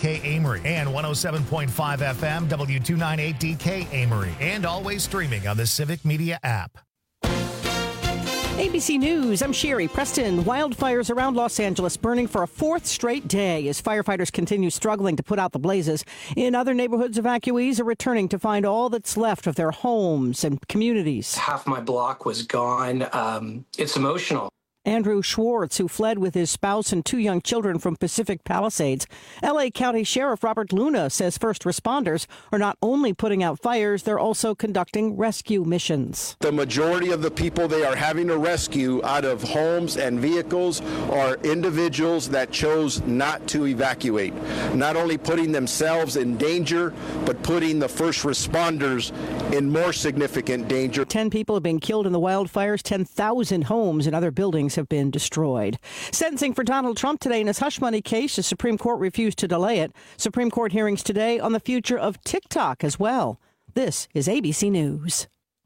WKDK Amory and 107.5 FM W298DK Amory, and always streaming on the Civic Media app. ABC News, I'm Sherry Preston. Wildfires around Los Angeles burning for a fourth straight day as firefighters continue struggling to put out the blazes. In other neighborhoods, evacuees are returning to find all that's left of their homes and communities. Half my block was gone. It's emotional. Andrew Schwartz, who fled with his spouse and 2 young children from Pacific Palisades. L.A. County Sheriff Robert Luna says first responders are not only putting out fires, they're also conducting rescue missions. The majority of the people they are having to rescue out of homes and vehicles are individuals that chose not to evacuate, not only putting themselves in danger, but putting the first responders in more significant danger. 10 people have been killed in the wildfires. 10,000 homes and other buildings have been destroyed. Sentencing for Donald Trump today in his hush money case. The Supreme Court refused to delay it. Supreme Court hearings today on the future of TikTok as well. This is ABC News.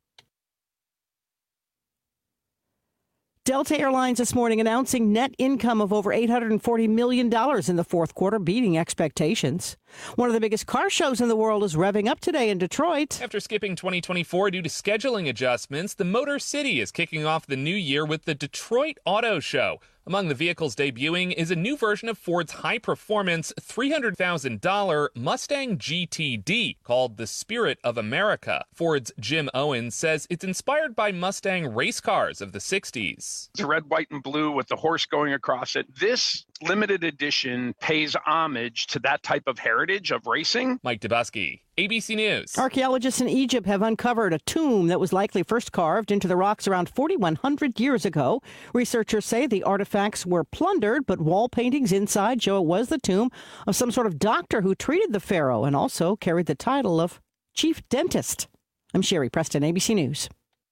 Delta Airlines this morning announcing net income of over $840 million in the fourth quarter, beating expectations. One of the biggest car shows in the world is revving up today in Detroit. After skipping 2024 due to scheduling adjustments, the Motor City is kicking off the new year with the Detroit Auto Show. Among the vehicles debuting is a new version of Ford's high-performance $300,000 Mustang GTD called the Spirit of America. Ford's Jim Owens says it's inspired by Mustang race cars of the 60s. It's red, white, and blue with the horse going across it. This limited edition pays homage to that type of heritage of racing. Mike Dubusky, ABC News. Archaeologists in Egypt have uncovered a tomb that was likely first carved into the rocks around 4,100 years ago. Researchers say the artifacts were plundered, but wall paintings inside show it was the tomb of some sort of doctor who treated the pharaoh and also carried the title of chief dentist. I'm Sherry Preston, ABC News.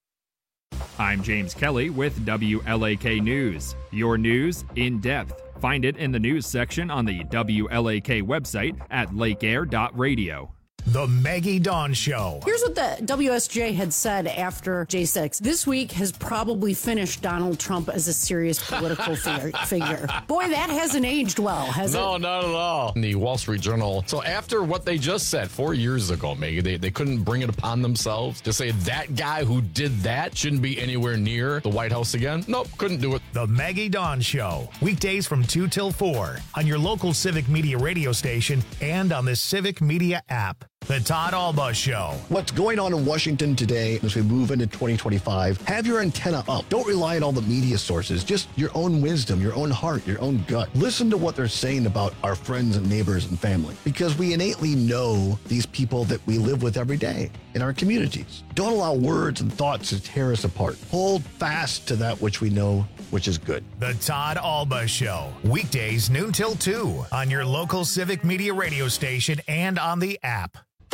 I'm James Kelly with WLAK News. Your news in depth. Find it in the news section on the WLAK website at lakeair.radio. The Maggie Dawn Show. Here's what the WSJ had said after J6. This week has probably finished Donald Trump as a serious political figure. Boy, that hasn't aged well, has it? No, not at all. In the Wall Street Journal. So after what they just said 4 years ago, Maggie, they couldn't bring it upon themselves to say that guy who did that shouldn't be anywhere near the White House again. Nope, couldn't do it. The Maggie Dawn Show. Weekdays from 2 till 4 on your local Civic Media radio station and on the Civic Media app. The Todd Alba Show. What's going on in Washington today as we move into 2025? Have your antenna up. Don't rely on all the media sources. Just your own wisdom, your own heart, your own gut. Listen to what they're saying about our friends and neighbors and family, because we innately know these people that we live with every day in our communities. Don't allow words and thoughts to tear us apart. Hold fast to that which we know, which is good. The Todd Alba Show. Weekdays noon till 2 on your local Civic Media radio station and on the app.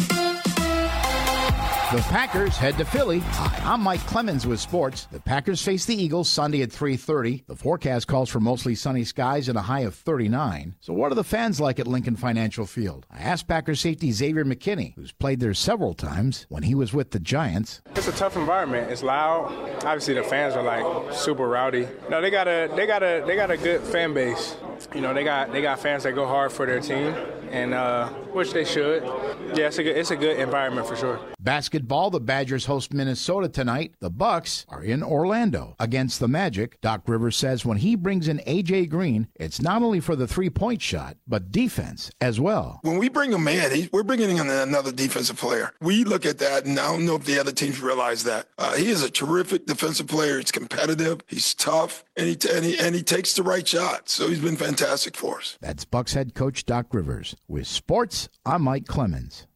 The Packers head to Philly. Hi, I'm Mike Clemens with sports. The Packers face the Eagles Sunday at 3:30. The forecast calls for mostly sunny skies and a high of 39. So what are the fans like at Lincoln Financial Field? I asked Packers safety Xavier McKinney, who's played there several times when he was with the Giants. It's a tough environment. It's loud. Obviously, the fans are like super rowdy. No, they got a good fan base. You know, they got fans that go hard for their team, and which they should. Yeah, it's a good environment for sure. Basketball, the Badgers host Minnesota tonight. The Bucks are in Orlando against the Magic. Doc Rivers says when he brings in A.J. Green, it's not only for the three-point shot, but defense as well. When we bring him in, we're bringing in another defensive player. We look at that, and I don't know if the other teams realize that. He is a terrific defensive player. He's competitive. He's tough, and he takes the right shot. So he's been fantastic for us. That's Bucks head coach Doc Rivers. With sports, I'm Mike Clemens.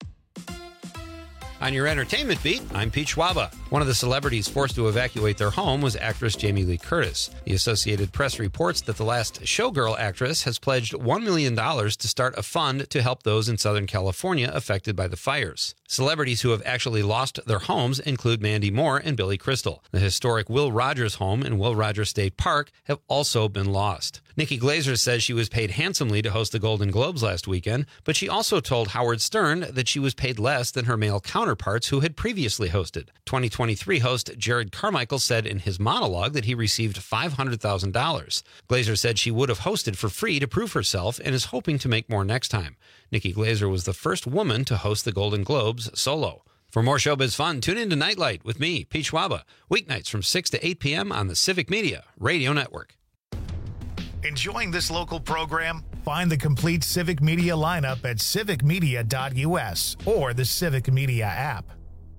On your entertainment beat, I'm Pete Schwaba. One of the celebrities forced to evacuate their home was actress Jamie Lee Curtis. The Associated Press reports that the last Showgirl actress has pledged $1 million to start a fund to help those in Southern California affected by the fires. Celebrities who have actually lost their homes include Mandy Moore and Billy Crystal. The historic Will Rogers home in Will Rogers State Park have also been lost. Nikki Glaser says she was paid handsomely to host the Golden Globes last weekend, but she also told Howard Stern that she was paid less than her male counterparts who had previously hosted. 2023 host Jared Carmichael said in his monologue that he received $500,000. Glaser said she would have hosted for free to prove herself and is hoping to make more next time. Nikki Glaser was the first woman to host the Golden Globes solo. For more showbiz fun, tune in to Nightlight with me, Pete Schwaba, weeknights from 6 to 8 p.m. on the Civic Media Radio Network. Enjoying this local program? Find the complete Civic Media lineup at civicmedia.us or the Civic Media app.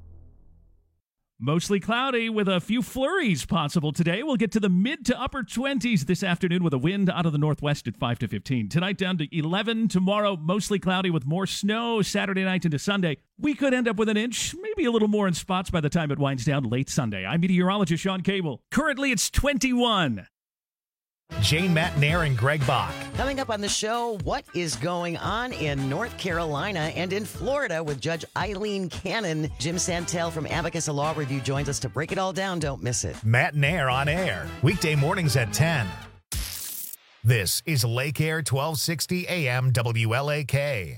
Mostly cloudy with a few flurries possible today. We'll get to the mid to upper 20s this afternoon with a wind out of the northwest at 5 to 15. Tonight down to 11. Tomorrow, mostly cloudy with more snow Saturday night into Sunday. We could end up with an inch, maybe a little more in spots by the time it winds down late Sunday. I'm meteorologist Sean Cable. Currently, it's 21. Jane Matnair and Greg Bach. Coming up on the show, what is going on in North Carolina and in Florida with Judge Eileen Cannon? Jim Santel from Abacus Law Review joins us to break it all down. Don't miss it. Matnair on air, weekday mornings at 10. This is Lake Air 1260 AM WLAK.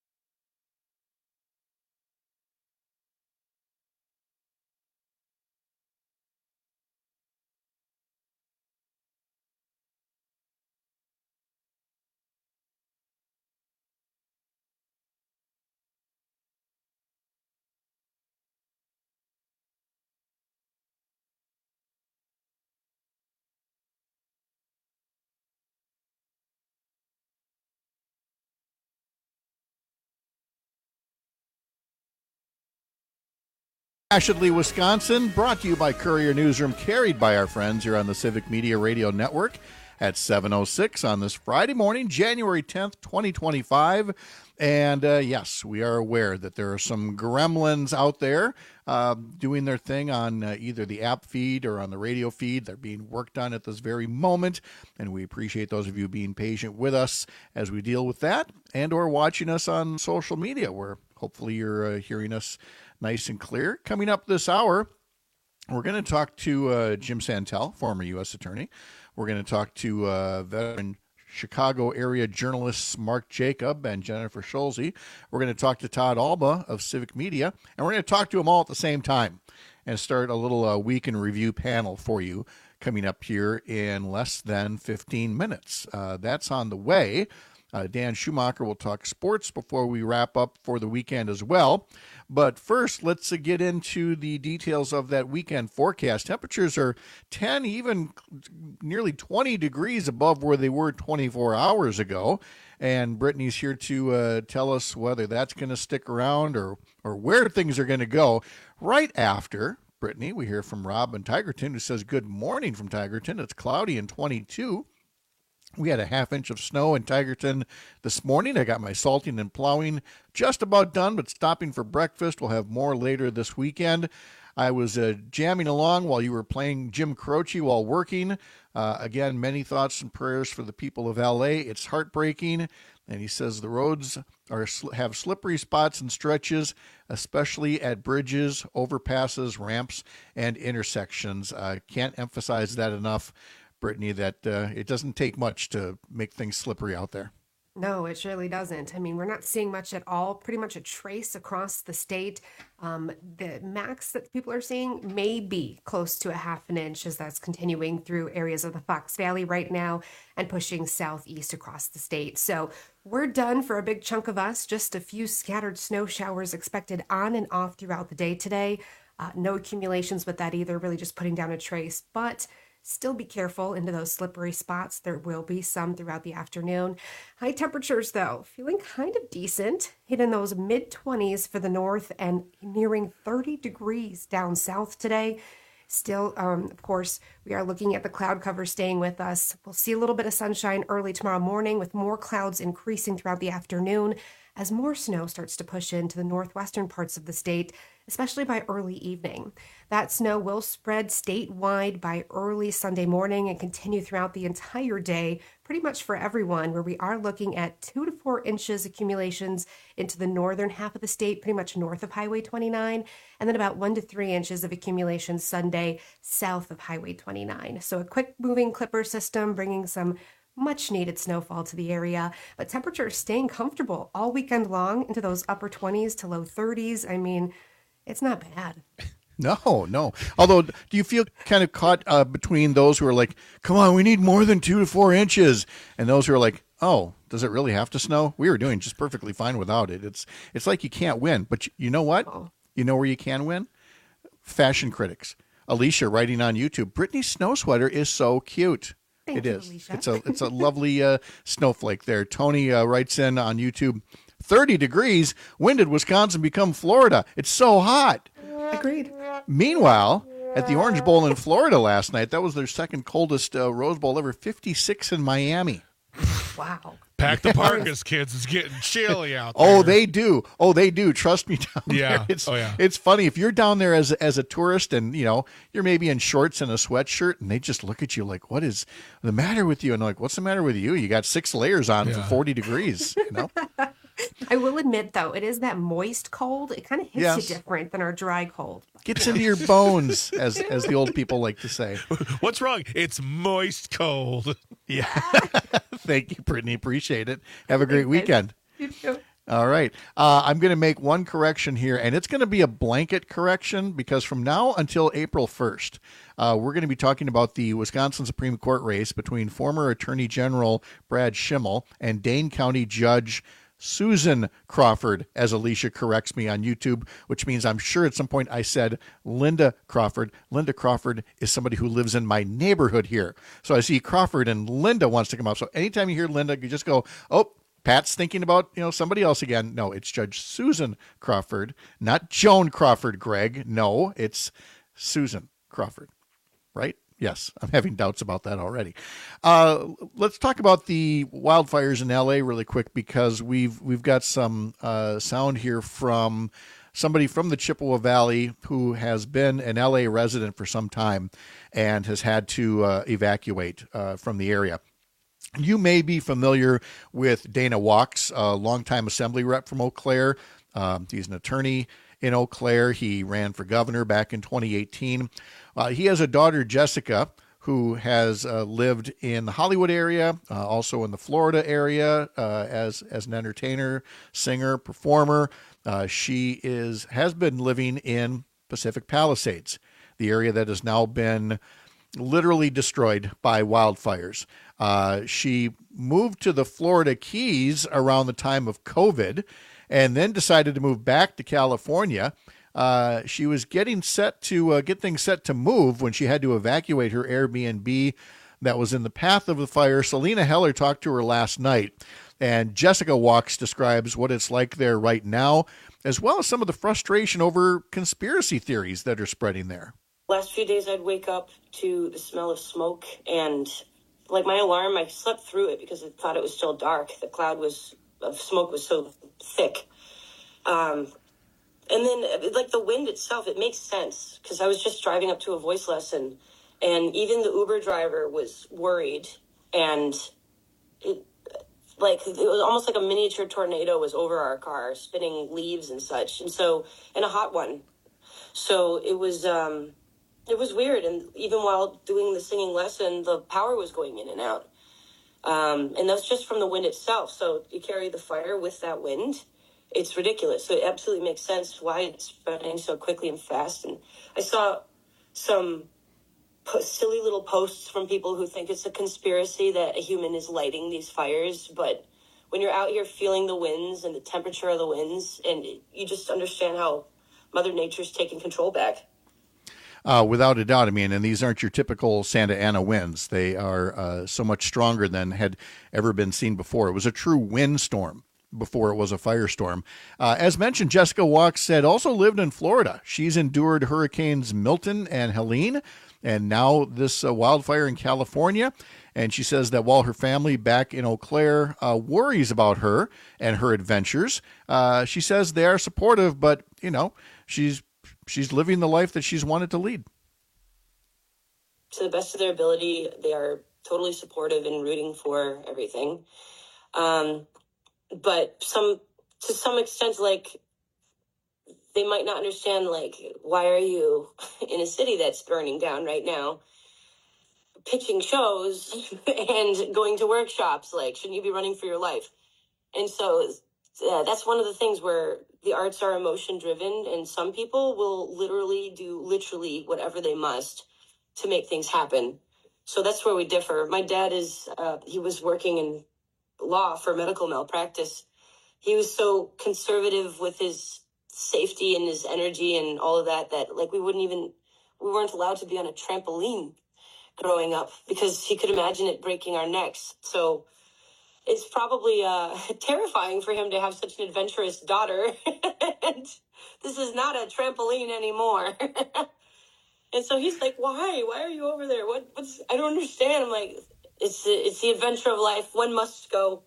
Asheville, Wisconsin, brought to you by Courier Newsroom, carried by our friends here on the Civic Media Radio Network at 7:06 on this Friday morning, January 10th, 2025. And yes, we are aware that there are some gremlins out there doing their thing on either the app feed or on the radio feed. They're being worked on at this very moment, and we appreciate those of you being patient with us as we deal with that, and or watching us on social media, where hopefully you're hearing us nice and clear. Coming up this hour, we're going to talk to Jim Santel, former U.S. Attorney. We're going to talk to veteran Chicago area journalists Mark Jacob and Jennifer Schulze. We're going to talk to Todd Alba of Civic Media, and we're going to talk to them all at the same time and start a little week in review panel for you coming up here in less than 15 minutes. That's on the way. Dan Schumacher will talk sports before we wrap up for the weekend as well. But first, let's get into the details of that weekend forecast. Temperatures are 10, even nearly 20 degrees above where they were 24 hours ago. And Brittany's here to tell us whether that's going to stick around or where things are going to go. Right after Brittany, we hear from Rob in Tigerton, who says, good morning from Tigerton. It's cloudy and 22. We had a half inch of snow in Tigerton this morning. I got my salting and plowing just about done, but stopping for breakfast. We'll have more later this weekend. I was jamming along while you were playing Jim Croce while working. Again, many thoughts and prayers for the people of L.A. It's heartbreaking. And he says the roads have slippery spots and stretches, especially at bridges, overpasses, ramps, and intersections. Can't emphasize that enough, Brittany, that it doesn't take much to make things slippery out there. No, it surely doesn't. I mean, we're not seeing much at all, pretty much a trace across the state. The max that people are seeing may be close to a half an inch as that's continuing through areas of the Fox Valley right now and pushing southeast across the state. So we're done for a big chunk of us. Just a few scattered snow showers expected on and off throughout the day today. No accumulations with that either, really just putting down a trace. But still be careful into those slippery spots. There will be some throughout the afternoon. High temperatures, though, feeling kind of decent, hitting those mid-20s for the north and nearing 30 degrees down south today. Still, of course, we are looking at the cloud cover staying with us. We'll see a little bit of sunshine early tomorrow morning with more clouds increasing throughout the afternoon as more snow starts to push into the northwestern parts of the state, especially by early evening. That snow will spread statewide by early Sunday morning and continue throughout the entire day, pretty much for everyone, where we are looking at 2 to 4 inches accumulations into the northern half of the state, pretty much north of Highway 29, and then about 1 to 3 inches of accumulation Sunday south of Highway 29. So a quick moving clipper system bringing some much needed snowfall to the area, but temperatures staying comfortable all weekend long into those upper 20s to low 30s. I mean, it's not bad. No. Although, do you feel kind of caught between those who are like, come on, we need more than 2 to 4 inches, and those who are like, oh, does it really have to snow? We were doing just perfectly fine without it. It's like you can't win. But you know what? You know where you can win? Fashion critics. Alicia writing on YouTube, Brittany's snow sweater is so cute. It is. Alicia. It's a lovely snowflake there. Tony writes in on YouTube, 30 degrees, when did Wisconsin become Florida? It's so hot. Agreed. Meanwhile, at the Orange Bowl in Florida last night, that was their second coldest Rose Bowl ever, 56 in Miami. Wow. Pack the parkas, kids. It's getting chilly out there. Oh, they do. Trust me down there. It's funny. If you're down there as a tourist and, you're maybe in shorts and a sweatshirt and they just look at you like, what is the matter with you? And like, what's the matter with you? You got 6 layers on for 40 degrees, I will admit, though, it is that moist cold. It kind of hits you different than our dry cold. Gets into your bones, as the old people like to say. What's wrong? It's moist cold. Yeah. Thank you, Brittany. Appreciate it. Have a great weekend. You too. All right. I'm going to make one correction here, and it's going to be a blanket correction because from now until April 1st, we're going to be talking about the Wisconsin Supreme Court race between former Attorney General Brad Schimmel and Dane County Judge Susan Crawford, as Alicia corrects me on YouTube, which means I'm sure at some point I said Linda Crawford. Linda Crawford is somebody who lives in my neighborhood here. So I see Crawford and Linda wants to come up. So anytime you hear Linda, you just go, oh, Pat's thinking about, somebody else again. No, it's Judge Susan Crawford, not Joan Crawford, Greg. No, it's Susan Crawford, right? Yes, I'm having doubts about that already. Let's talk about the wildfires in LA really quick because we've got some sound here from somebody from the Chippewa Valley who has been an LA resident for some time and has had to evacuate from the area. You may be familiar with Dana Walks, a longtime assembly rep from Eau Claire. He's an attorney in Eau Claire. He ran for governor back in 2018. He has a daughter, Jessica, who has lived in the Hollywood area, also in the Florida area as an entertainer, singer, performer. She has been living in Pacific Palisades, the area that has now been literally destroyed by wildfires. She moved to the Florida Keys around the time of COVID and then decided to move back to California. She was getting set to get things set to move when she had to evacuate her Airbnb that was in the path of the fire. Selena Heller talked to her last night, and Jessica Walks describes what it's like there right now, as well as some of the frustration over conspiracy theories that are spreading there. Last few days, I'd wake up to the smell of smoke, and like my alarm, I slept through it because I thought it was still dark. The cloud of smoke was so thick. And then, like, the wind itself, it makes sense because I was just driving up to a voice lesson, and even the Uber driver was worried, and it was almost like a miniature tornado was over our car, spinning leaves and such, and a hot one. So it was weird, and even while doing the singing lesson, the power was going in and out, and that's just from the wind itself. So you carry the fire with that wind. It's ridiculous. So it absolutely makes sense why it's spreading so quickly and fast. And I saw some silly little posts from people who think it's a conspiracy that a human is lighting these fires. But when you're out here feeling the winds and the temperature of the winds, and you just understand how Mother Nature's taking control back. Without a doubt. I mean, and these aren't your typical Santa Ana winds. They are so much stronger than had ever been seen before. It was a true windstorm before it was a firestorm. As mentioned, Jessica Walks had also lived in Florida. She's endured Hurricanes Milton and Helene, and now this wildfire in California. And she says that while her family back in Eau Claire worries about her and her adventures, she says they are supportive, but, she's living the life that she's wanted to lead. To the best of their ability, they are totally supportive and rooting for everything. But to some extent, they might not understand, why are you in a city that's burning down right now, pitching shows and going to workshops? Shouldn't you be running for your life? And so that's one of the things where the arts are emotion driven, and some people will literally do whatever they must to make things happen. So that's where we differ. My dad he was working in law for medical malpractice. He was so conservative with his safety and his energy and all of that we weren't allowed to be on a trampoline growing up because he could imagine it breaking our necks. So it's probably terrifying for him to have such an adventurous daughter. And this is not a trampoline anymore. And so he's like, why are you over there? I don't understand. I'm like, it's the adventure of life. One must go.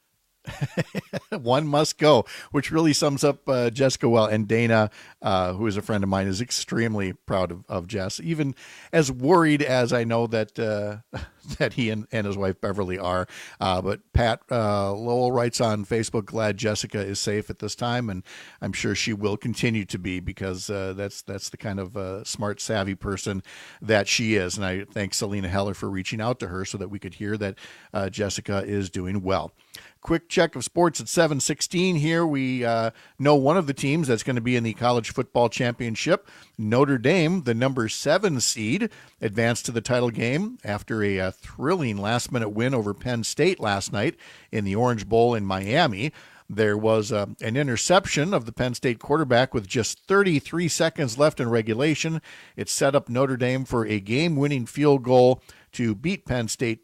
One must go, which really sums up Jessica well. And Dana, who is a friend of mine, is extremely proud of Jess, even as worried as I know that that he and his wife Beverly are. But Pat Lowell writes on Facebook, glad Jessica is safe at this time, and I'm sure she will continue to be because that's the kind of smart, savvy person that she is. And I thank Selena Heller for reaching out to her so that we could hear that Jessica is doing well. Quick check of sports at 7:16 here. We know one of the teams that's going to be in the college football championship. Notre Dame, the number 7 seed, advanced to the title game after a thrilling last-minute win over Penn State last night in the Orange Bowl in Miami. There was an interception of the Penn State quarterback with just 33 seconds left in regulation. It set up Notre Dame for a game-winning field goal to beat Penn State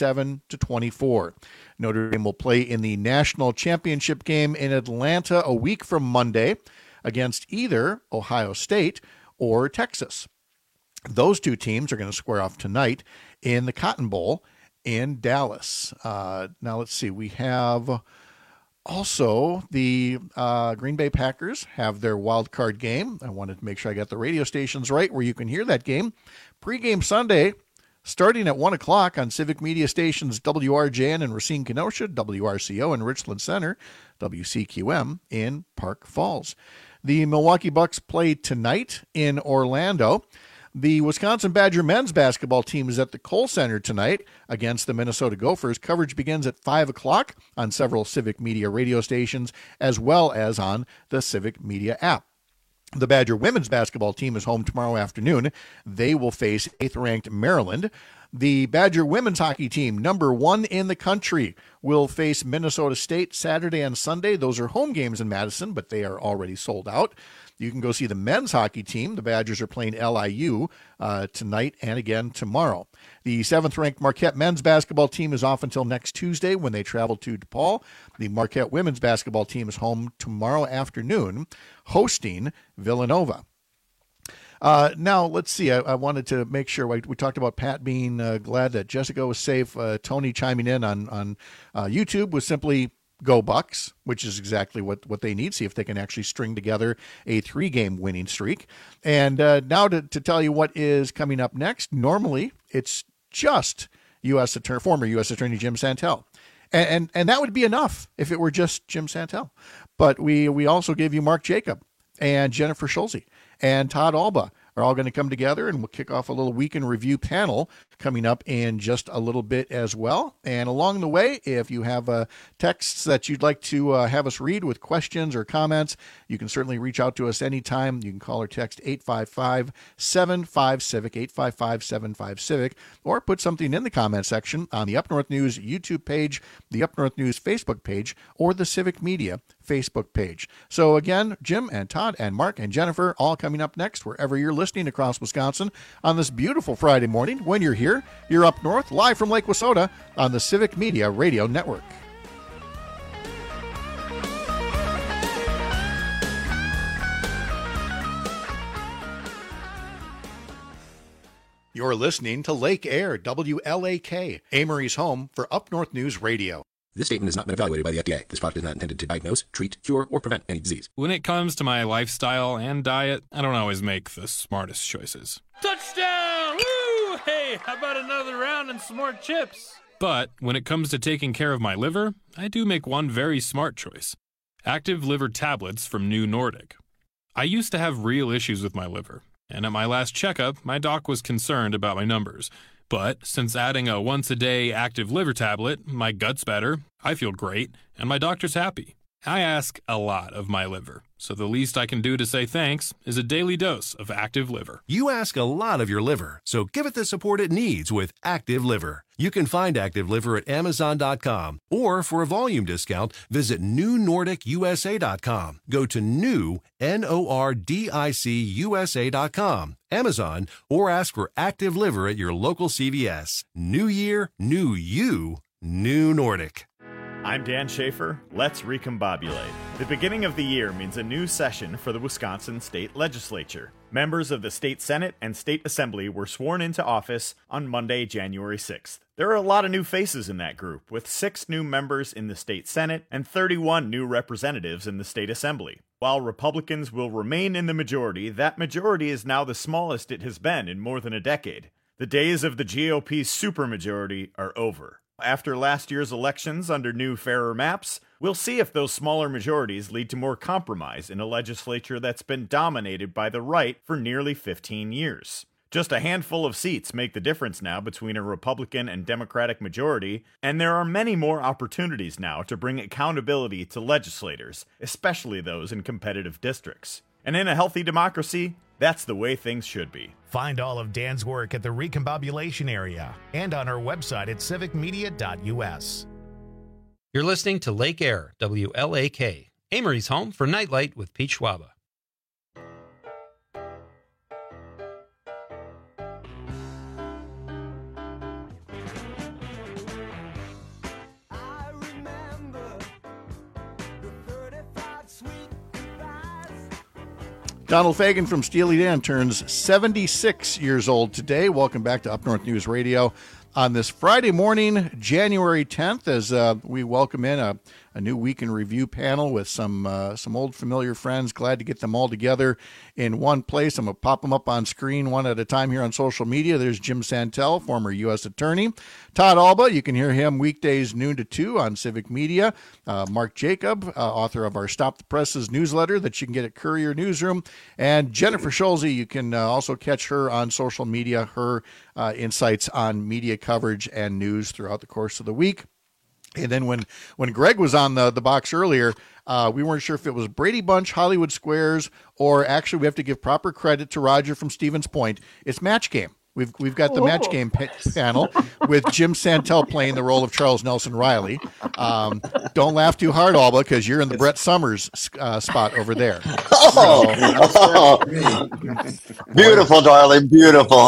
27-24. Notre Dame will play in the national championship game in Atlanta a week from Monday against either Ohio State or Texas. Those two teams are going to square off tonight in the Cotton Bowl in Dallas. Now let's see. We have also the Green Bay Packers have their wild card game. I wanted to make sure I got the radio stations right where you can hear that game. Pre-game Sunday, starting at 1 o'clock on Civic Media Stations WRJN in Racine, Kenosha, WRCO in Richland Center, WCQM in Park Falls. The Milwaukee Bucks play tonight in Orlando. The Wisconsin Badger men's basketball team is at the Kohl Center tonight against the Minnesota Gophers. Coverage begins at 5 o'clock on several Civic Media radio stations as well as on the Civic Media app. The Badger women's basketball team is home tomorrow afternoon. They will face 8th-ranked Maryland. The Badger women's hockey team, number 1 in the country, will face Minnesota State Saturday and Sunday. Those are home games in Madison, but they are already sold out. You can go see the men's hockey team. The Badgers are playing LIU tonight and again tomorrow. The 7th-ranked Marquette men's basketball team is off until next Tuesday when they travel to DePaul. The Marquette women's basketball team is home tomorrow afternoon, hosting Villanova. Now, let's see. I wanted to make sure we talked about Pat being glad that Jessica was safe. Tony chiming in on YouTube was simply go Bucks, which is exactly what they need. See if they can actually string together a 3-game winning streak. And now to tell you what is coming up next. Normally, it's just former U.S. Attorney Jim Santel. And that would be enough if it were just Jim Santel. But we also gave you Mark Jacob and Jennifer Schulze and Todd Alba are all going to come together, and we'll kick off a little week in review panel coming up in just a little bit as well. And along the way, if you have texts that you'd like to have us read with questions or comments, you can certainly reach out to us anytime. You can call or text 855-75-CIVIC, 855-75-CIVIC, or put something in the comment section on the Up North News YouTube page, the Up North News Facebook page, or the Civic Media Facebook page. So again, Jim and Todd and Mark and Jennifer all coming up next wherever you're listening across Wisconsin on this beautiful Friday morning. When you're here, you're up north, live from Lake Wissota on the Civic Media Radio Network. You're listening to Lake Air, WLAK, Amory's home for Up North News Radio. This statement has not been evaluated by the FDA. This product is not intended to diagnose, treat, cure, or prevent any disease. When it comes to my lifestyle and diet, I don't always make the smartest choices. Touchdown! Woo! Hey, how about another round and some more chips? But when it comes to taking care of my liver, I do make one very smart choice. Active liver tablets from New Nordic. I used to have real issues with my liver, and at my last checkup, my doc was concerned about my numbers. But since adding a once-a-day active liver tablet, my gut's better, I feel great, and my doctor's happy. I ask a lot of my liver, so the least I can do to say thanks is a daily dose of Active Liver. You ask a lot of your liver, so give it the support it needs with Active Liver. You can find Active Liver at Amazon.com, or for a volume discount, visit NewNordicUSA.com. Go to new, NORDICUSA.com, Amazon, or ask for Active Liver at your local CVS. New year, new you, New Nordic. I'm Dan Schaefer. Let's recombobulate. The beginning of the year means a new session for the Wisconsin State Legislature. Members of the State Senate and State Assembly were sworn into office on Monday, January 6th. There are a lot of new faces in that group, with 6 new members in the State Senate and 31 new representatives in the State Assembly. While Republicans will remain in the majority, that majority is now the smallest it has been in more than a decade. The days of the GOP supermajority are over. After last year's elections under new, fairer maps, we'll see if those smaller majorities lead to more compromise in a legislature that's been dominated by the right for nearly 15 years. Just a handful of seats make the difference now between a Republican and Democratic majority, and there are many more opportunities now to bring accountability to legislators, especially those in competitive districts. And in a healthy democracy, that's the way things should be. Find all of Dan's work at the Recombobulation Area and on our website at civicmedia.us. You're listening to Lake Air, WLAK, Amory's home for Nightlight with Pete Schwaba. Donald Fagen from Steely Dan turns 76 years old today. Welcome back to Up North News Radio on this Friday morning, January 10th, as we welcome in a new Week in Review panel with some old familiar friends. Glad to get them all together in one place. I'm going to pop them up on screen one at a time here on social media. There's Jim Santel, former U.S. Attorney. Todd Alba, you can hear him weekdays noon to 2 on Civic Media. Mark Jacob, author of our Stop the Presses newsletter that you can get at Courier Newsroom. And Jennifer Schulze, you can also catch her on social media, her insights on media coverage and news throughout the course of the week. And then when Greg was on the box earlier, we weren't sure if it was Brady Bunch, Hollywood Squares, or actually we have to give proper credit to Roger from Stevens Point. It's Match Game. We've got the Match Game panel with Jim Santel playing the role of Charles Nelson Riley. Don't laugh too hard, Alba, because you're in the Brett Summers spot over there. Beautiful, darling, beautiful.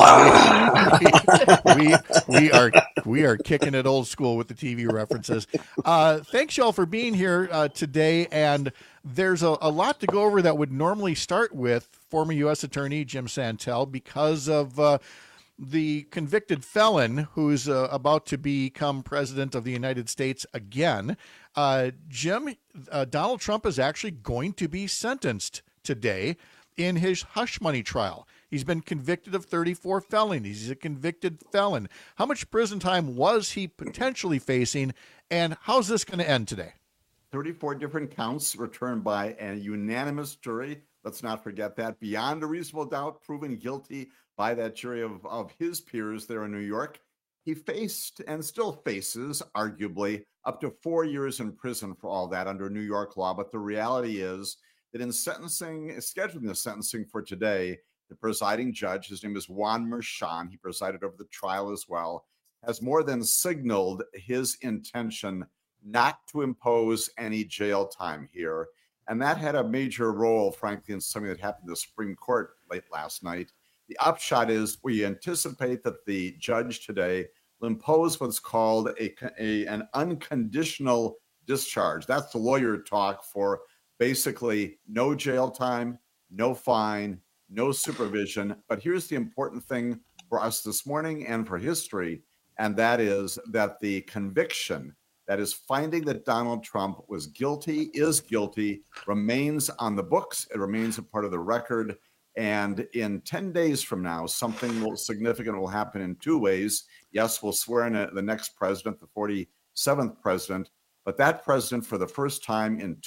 we are kicking it old school with the TV references. Thanks, y'all, for being here today. And there's a lot to go over that would normally start with former U.S. Attorney Jim Santel because of the convicted felon who's about to become president of the United States again. Jim, Donald Trump is actually going to be sentenced today in his hush money trial. He's been convicted of 34 felonies. He's a convicted felon. How much prison time was he potentially facing, and how's this going to end today? 34 different counts returned by a unanimous jury. Let's not forget that. Beyond a reasonable doubt, proven guilty by that jury of his peers there in New York. He faced and still faces, arguably, up to 4 years in prison for all that under New York law. But the reality is that in scheduling the sentencing for today, the presiding judge, his name is Juan Merchan, he presided over the trial as well, has more than signaled his intention not to impose any jail time here. And that had a major role, frankly, in something that happened in the Supreme Court late last night. The upshot is we anticipate that the judge today will impose what's called an unconditional discharge. That's the lawyer talk for basically no jail time, no fine, no supervision. But here's the important thing for us this morning and for history, and that is that the conviction, that is finding that Donald Trump was guilty, is guilty, remains on the books. It remains a part of the record. And in 10 days from now, something significant will happen in two ways. Yes, we'll swear in the next president, the 47th president, but that president, for the first time in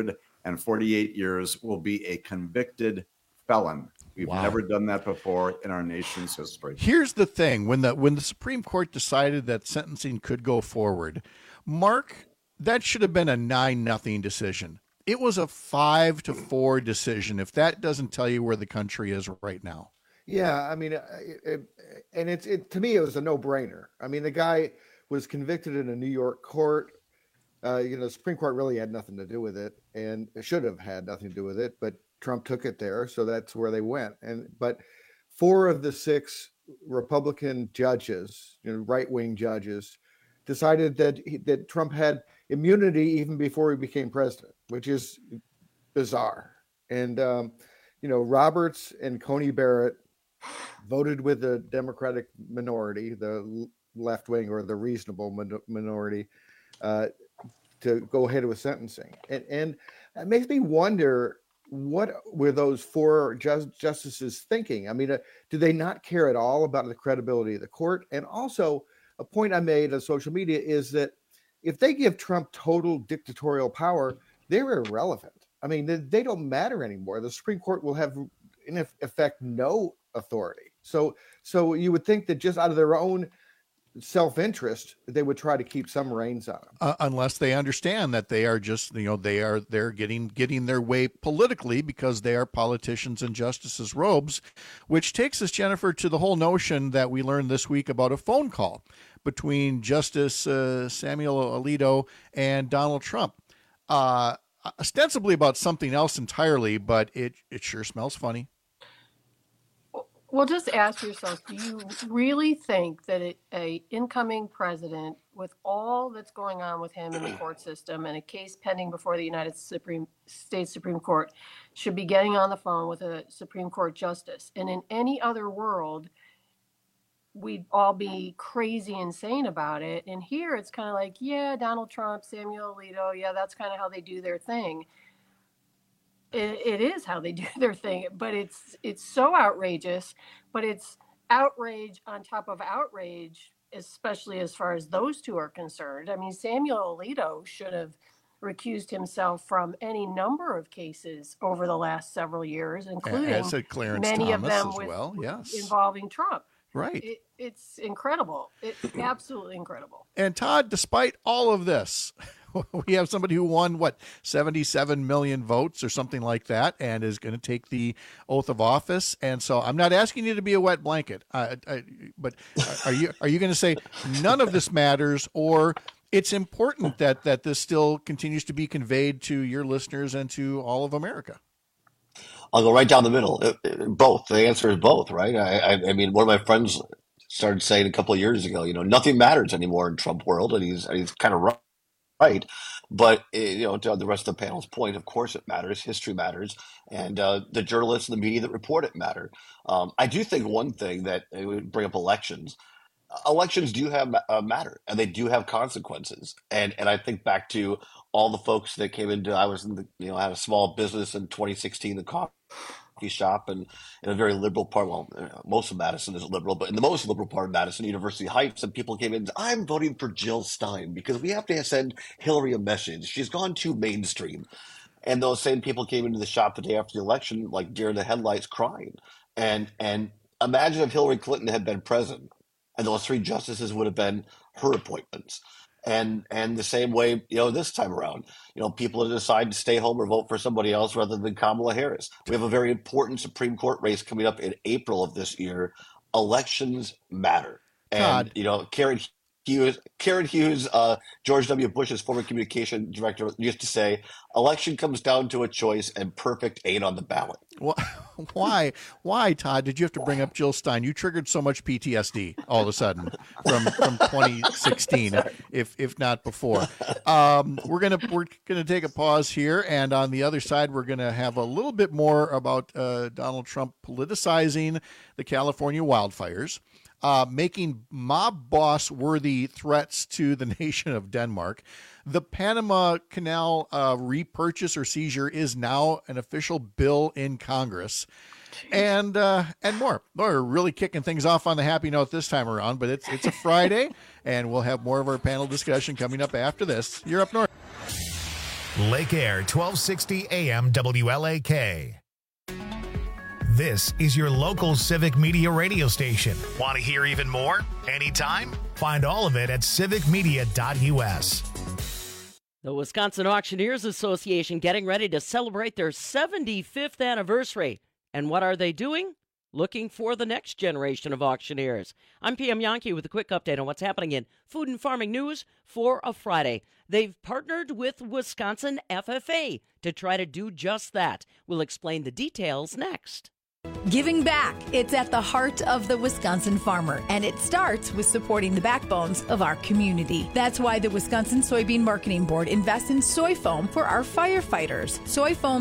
248 years, will be a convicted felon. We've never done that before in our nation's history. Here's the thing. When the Supreme Court decided that sentencing could go forward, Mark, that should have been a 9-0 decision. It was a 5-4 decision. If that doesn't tell you where the country is right now. Yeah, I mean, to me, it was a no-brainer. I mean, the guy was convicted in a New York court. The Supreme Court really had nothing to do with it, and it should have had nothing to do with it, but Trump took it there, so that's where they went. But 4 of the 6 Republican judges, right-wing judges, decided that Trump had immunity even before he became president, which is bizarre. And Roberts and Coney Barrett voted with the Democratic minority, the left wing or the reasonable minority, to go ahead with sentencing. And it makes me wonder, what were those 4 justices thinking? I mean, do they not care at all about the credibility of the court? And also, a point I made on social media is that if they give Trump total dictatorial power, they're irrelevant. I mean, they don't matter anymore. The Supreme Court will have, in effect, no authority. So you would think that just out of their own self-interest, they would try to keep some reins on him. Unless they understand that they are just, they're getting their way politically because they are politicians in justices' robes, which takes us, Jennifer, to the whole notion that we learned this week about a phone call between Justice Samuel Alito and Donald Trump, ostensibly about something else entirely, but it sure smells funny. Well, just ask yourself, do you really think that a incoming president, with all that's going on with him in the court system and a case pending before the United States Supreme Court, should be getting on the phone with a Supreme Court justice? And in any other world, we'd all be crazy insane about it. And here it's kind of like, yeah, Donald Trump, Samuel Alito, yeah, that's kind of how they do their thing. It is how they do their thing, but it's so outrageous, but it's outrage on top of outrage, especially as far as those two are concerned. I mean, Samuel Alito should have recused himself from any number of cases over the last several years, including many of them involving Trump. Right. It's incredible. It's absolutely incredible. And Todd, despite all of this, we have somebody who won, 77 million votes or something like that, and is going to take the oath of office. And so I'm not asking you to be a wet blanket, but are you going to say none of this matters, or it's important that this still continues to be conveyed to your listeners and to all of America? I'll go right down the middle. Both. The answer is both, right? I mean, one of my friends started saying a couple of years ago, nothing matters anymore in Trump world, and he's kind of right. But to the rest of the panel's point, of course it matters. History matters, and the journalists and the media that report it matter. I do think one thing that we bring up elections. Elections do have matter, and they do have consequences. And I think back to all the folks that came into. I was in I had a small business in 2016, the coffee shop, and in a very liberal part. Well, most of Madison is liberal, but in the most liberal part of Madison, University Heights, and people came in. I'm voting for Jill Stein because we have to send Hillary a message. She's gone too mainstream. And those same people came into the shop the day after the election, like deer in the headlights, crying. And imagine if Hillary Clinton had been president, and those 3 justices would have been her appointments. And the same way, this time around, people have decided to stay home or vote for somebody else rather than Kamala Harris. We have a very important Supreme Court race coming up in April of this year. Elections matter. And, Karen Karen Hughes, George W. Bush's former communication director, used to say, election comes down to a choice and perfect ain't on the ballot. Why, Todd, did you have to bring up Jill Stein? You triggered so much PTSD all of a sudden from 2016, if not before. We're gonna take a pause here, and on the other side, we're gonna have a little bit more about Donald Trump politicizing the California wildfires, making mob boss worthy threats to the nation of Denmark. The Panama Canal repurchase or seizure is now an official bill in Congress. And more. We're really kicking things off on the happy note this time around, but it's a Friday, and we'll have more of our panel discussion coming up after this. You're Up North. Lake Air, 1260 AM WLAK. This is your local civic media radio station. Want to hear even more? Anytime? Find all of it at civicmedia.us. The Wisconsin Auctioneers Association getting ready to celebrate their 75th anniversary. And what are they doing? Looking for the next generation of auctioneers. I'm PM Yankee with a quick update on what's happening in food and farming news for a Friday. They've partnered with Wisconsin FFA to try to do just that. We'll explain the details next. Giving back. It's at the heart of the Wisconsin farmer, and it starts with supporting the backbones of our community. That's why the Wisconsin Soybean Marketing Board invests in soy foam for our firefighters. Soy foam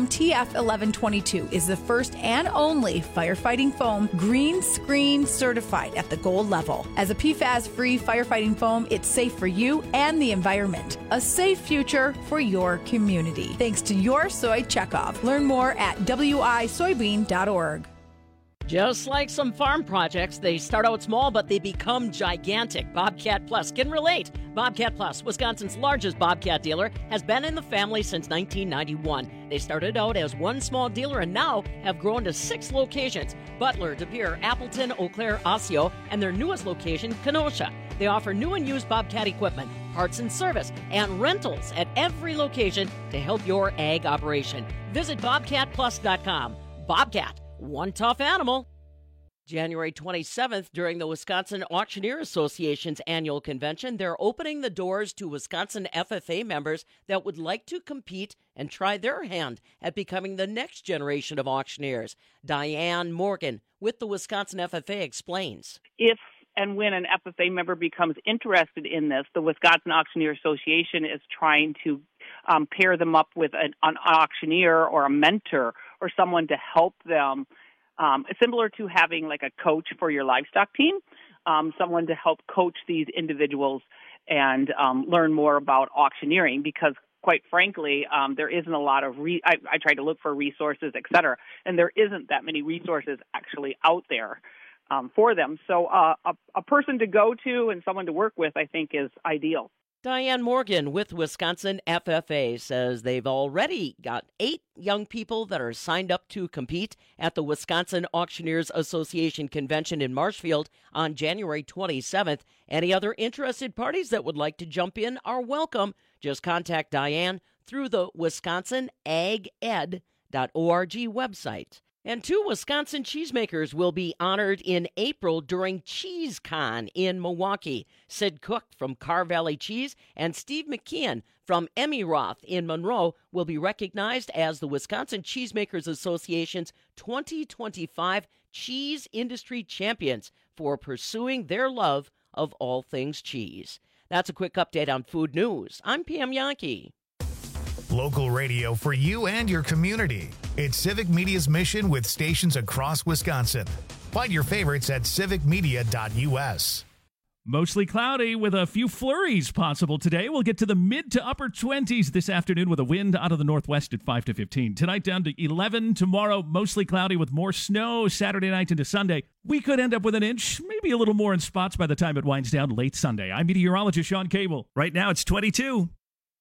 TF1122 is the first and only firefighting foam green screen certified at the gold level. As a PFAS-free firefighting foam, it's safe for you and the environment. A safe future for your community. Thanks to your soy checkoff. Learn more at wisoybean.org. Just like some farm projects, they start out small, but they become gigantic. Bobcat Plus can relate. Bobcat Plus, Wisconsin's largest Bobcat dealer, has been in the family since 1991. They started out as one small dealer and now have grown to 6 locations: Butler, De Pere, Appleton, Eau Claire, Osseo, and their newest location, Kenosha. They offer new and used Bobcat equipment, parts and service, and rentals at every location to help your ag operation. Visit BobcatPlus.com. Bobcat. One tough animal. January 27th, during the Wisconsin Auctioneer Association's annual convention, they're opening the doors to Wisconsin FFA members that would like to compete and try their hand at becoming the next generation of auctioneers. Diane Morgan with the Wisconsin FFA explains. If and when an FFA member becomes interested in this, the Wisconsin Auctioneer Association is trying to pair them up with an auctioneer or a mentor or someone to help them, similar to having like a coach for your livestock team, someone to help coach these individuals and learn more about auctioneering, because quite frankly, there isn't a lot of I tried to look for resources, et cetera, and there isn't that many resources actually out there for them. So a person to go to and someone to work with, I think, is ideal. Diane Morgan with Wisconsin FFA says they've already got 8 young people that are signed up to compete at the Wisconsin Auctioneers Association convention in Marshfield on January 27th. Any other interested parties that would like to jump in are welcome. Just contact Diane through the WisconsinAgEd.org website. And 2 Wisconsin cheesemakers will be honored in April during CheeseCon in Milwaukee. Sid Cook from Carr Valley Cheese and Steve McKeon from Emmy Roth in Monroe will be recognized as the Wisconsin Cheesemakers Association's 2025 Cheese Industry Champions for pursuing their love of all things cheese. That's a quick update on food news. I'm PM Yankee. Local radio for you and your community. It's Civic Media's mission with stations across Wisconsin. Find your favorites at civicmedia.us. Mostly cloudy with a few flurries possible today. We'll get to the mid to upper 20s this afternoon with a wind out of the northwest at 5 to 15. Tonight down to 11. Tomorrow, mostly cloudy with more snow Saturday night into Sunday. We could end up with an inch, maybe a little more in spots by the time it winds down late Sunday. I'm meteorologist Sean Cable. Right now it's 22.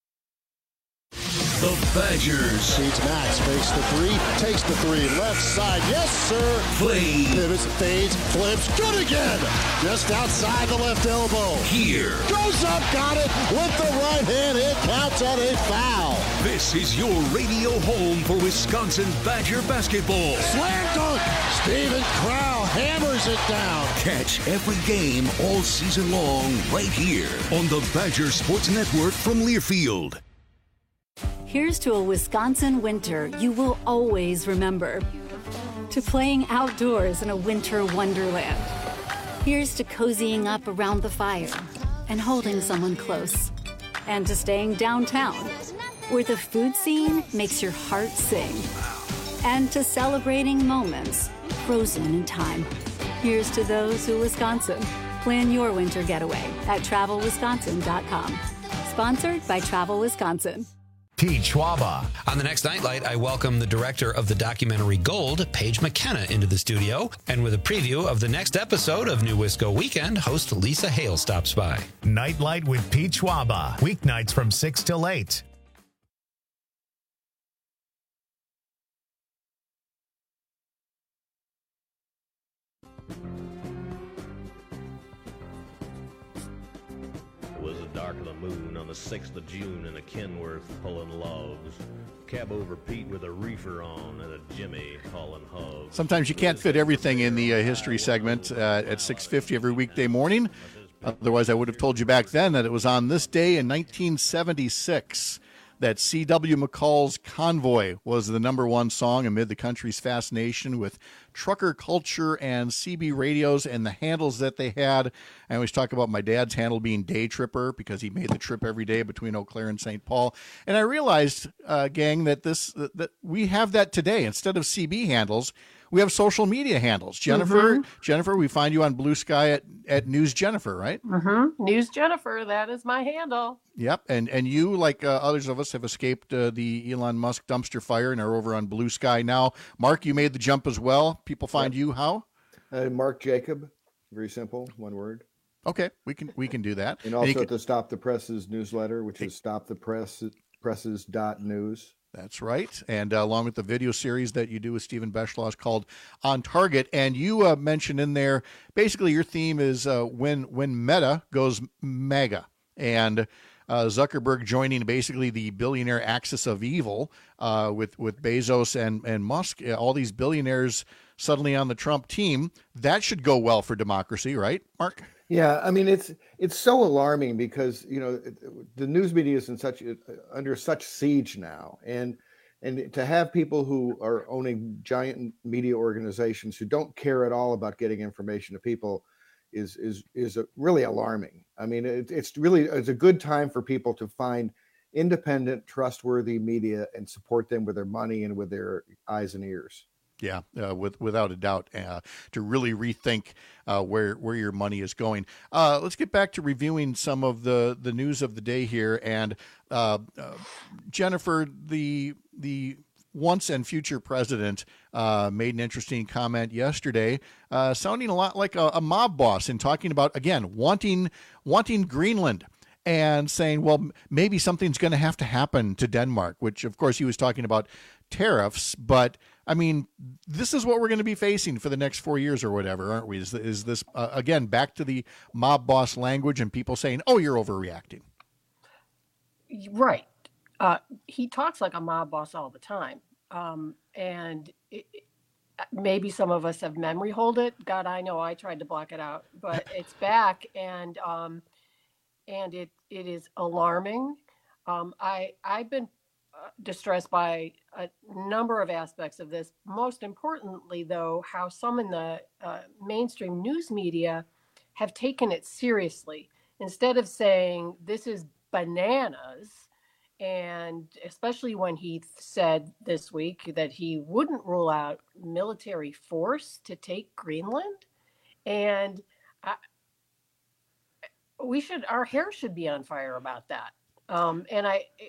The Badgers. Feeds Max, fakes the 3, takes the 3, left side, yes sir. Play. Pivots, fades, flips, good again. Just outside the left elbow. Here. Goes up, got it with the right hand. It counts on a foul. This is your radio home for Wisconsin Badger basketball. Slam dunk. Steven Crowl hammers it down. Catch every game all season long right here on the Badger Sports Network from Learfield. Here's to a Wisconsin winter you will always remember. To playing outdoors in a winter wonderland. Here's to cozying up around the fire and holding someone close. And to staying downtown, where the food scene makes your heart sing. And to celebrating moments frozen in time. Here's to those who Wisconsin. Plan your winter getaway at TravelWisconsin.com. Sponsored by Travel Wisconsin. Pete Schwaba. On the next Nightlight, I welcome the director of the documentary Gold, Paige McKenna, into the studio. And with a preview of the next episode of New Wisco Weekend, host Lisa Hale stops by. Nightlight with Pete Schwaba. Weeknights from 6 till 8. It was the dark of the moon on the 6th of June in a Kenworth pulling logs. Cab over Pete with a reefer on and a Jimmy hauling hogs. Sometimes you can't fit everything in the history segment at 6:50 every weekday morning. Otherwise, I would have told you back then that it was on this day in 1976 that C.W. McCall's Convoy was the number one song amid the country's fascination with trucker culture and CB radios and the handles that they had. I always talk about my dad's handle being Day Tripper because he made the trip every day between Eau Claire and St. Paul. And I realized, gang, that we have that today. Instead of CB handles, we have social media handles. Jennifer, we find you on Blue Sky at News Jennifer, right? Mm-hmm. News Jennifer, that is my handle. Yep, and you, like others of us, have escaped the Elon Musk dumpster fire and are over on Blue Sky now. Mark, you made the jump as well. People find you how? Mark Jacob, very simple, one word. Okay, we can do that. And also at the Stop the Presses newsletter, which is stopthepresses.news. That's right. And along with the video series that you do with Stephen Beschloss called On Target. And you mentioned in there, basically your theme is when Meta goes mega. And Zuckerberg joining basically the billionaire axis of evil with Bezos and Musk, all these billionaires suddenly on the Trump team. That should go well for democracy, right, Mark? Yeah, I mean it's so alarming because the news media is under such siege now, and to have people who are owning giant media organizations who don't care at all about getting information to people is really alarming. I mean it's a good time for people to find independent, trustworthy media and support them with their money and with their eyes and ears. Yeah, without a doubt, to really rethink where your money is going. Let's get back to reviewing some of the news of the day here. And Jennifer, the once and future president made an interesting comment yesterday, sounding a lot like a mob boss and talking about, again, wanting Greenland. And saying, well, maybe something's going to have to happen to Denmark, which, of course, he was talking about tariffs. But, I mean, this is what we're going to be facing for the next 4 years or whatever, aren't we? Is this, again, back to the mob boss language and people saying, oh, you're overreacting? Right. He talks like a mob boss all the time. And maybe some of us have memory hold it. God, I know I tried to block it out. But it's back, and it is alarming. I've been distressed by a number of aspects of this. Most importantly, though, how some in the mainstream news media have taken it seriously. Instead of saying this is bananas, and especially when he said this week that he wouldn't rule out military force to take Greenland, and our hair should be on fire about that. And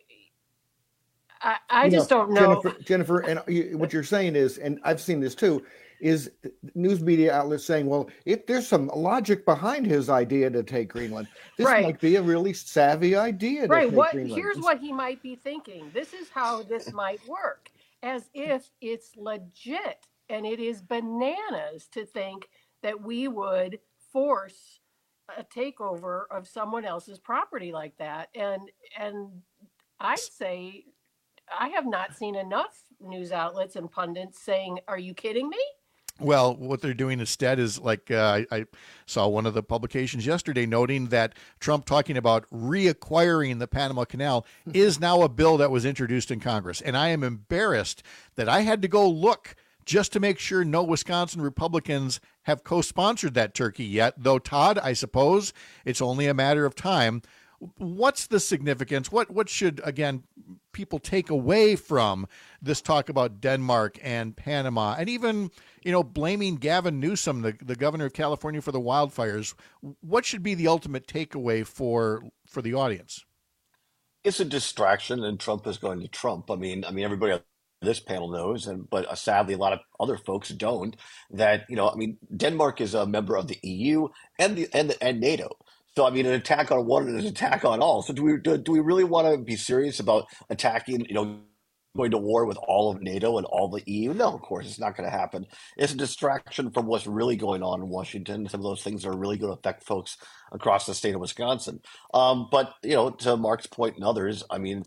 I just don't know. Jennifer, and what you're saying is, and I've seen this too, is news media outlets saying, well, there's some logic behind his idea to take Greenland. This might be a really savvy idea to take Greenland. Here's what he might be thinking. This is how this might work, as if it's legit. And it is bananas to think that we would force a takeover of someone else's property like that. And I say I have not seen enough news outlets and pundits saying, "Are you kidding me?" Well, what they're doing instead is like I saw one of the publications yesterday noting that Trump talking about reacquiring the Panama Canal is now a bill that was introduced in Congress. And I am embarrassed that I had to go look just to make sure no Wisconsin Republicans have co-sponsored that turkey yet. Though, Todd, I suppose it's only a matter of time. What's the significance? What should, again, people take away from this talk about Denmark and Panama, and even, blaming Gavin Newsom, the governor of California, for the wildfires? What should be the ultimate takeaway for the audience? It's a distraction, and Trump is going to Trump. I mean, everybody on this panel knows, but sadly, a lot of other folks don't. That Denmark is a member of the EU and NATO. So, an attack on one is an attack on all. So do we really want to be serious about attacking, going to war with all of NATO and all the EU? No, of course, it's not going to happen. It's a distraction from what's really going on in Washington. Some of those things are really going to affect folks across the state of Wisconsin. But, to Mark's point and others,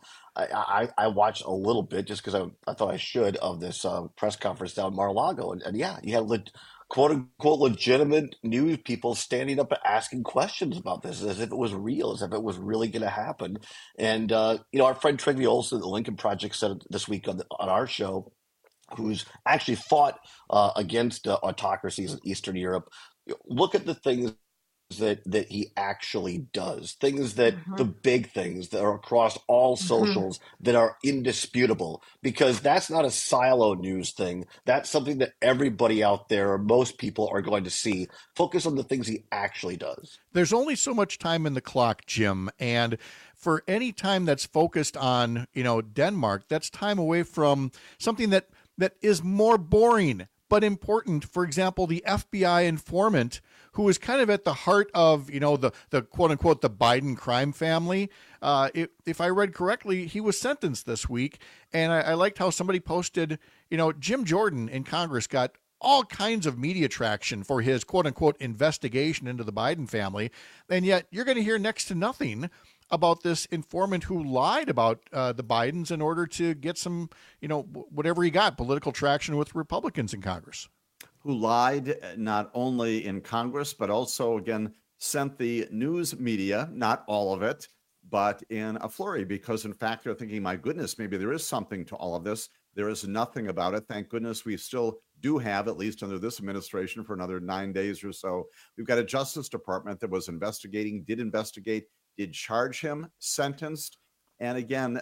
I watched a little bit just because I thought I should of this press conference down in Mar-a-Lago. And yeah, you had quote unquote legitimate news people standing up and asking questions about this as if it was real, as if it was really going to happen. And, our friend Trygve Olsen at the Lincoln Project said this week on our show, who's actually fought against autocracies in Eastern Europe, look at the things that he actually does, things that the big things that are across all socials that are indisputable, because that's not a silo news thing. That's something that everybody out there, or most people, are going to see. Focus on the things he actually does. There's only so much time in the clock, Jim, and for any time that's focused on, Denmark, that's time away from something that is more boring but important. For example, the FBI informant who is kind of at the heart of, the quote unquote, the Biden crime family. If I read correctly, he was sentenced this week. And I liked how somebody posted, Jim Jordan in Congress got all kinds of media traction for his quote unquote investigation into the Biden family. And yet you're going to hear next to nothing about this informant who lied about the Bidens in order to get some, whatever he got, political traction with Republicans in Congress. Who lied not only in Congress, but also, again, sent the news media, not all of it, but in a flurry, because in fact, they're thinking, my goodness, maybe there is something to all of this. There is nothing about it. Thank goodness we still do have, at least under this administration, for another 9 days or so. We've got a Justice Department that was investigating, did charge him, sentenced. And again,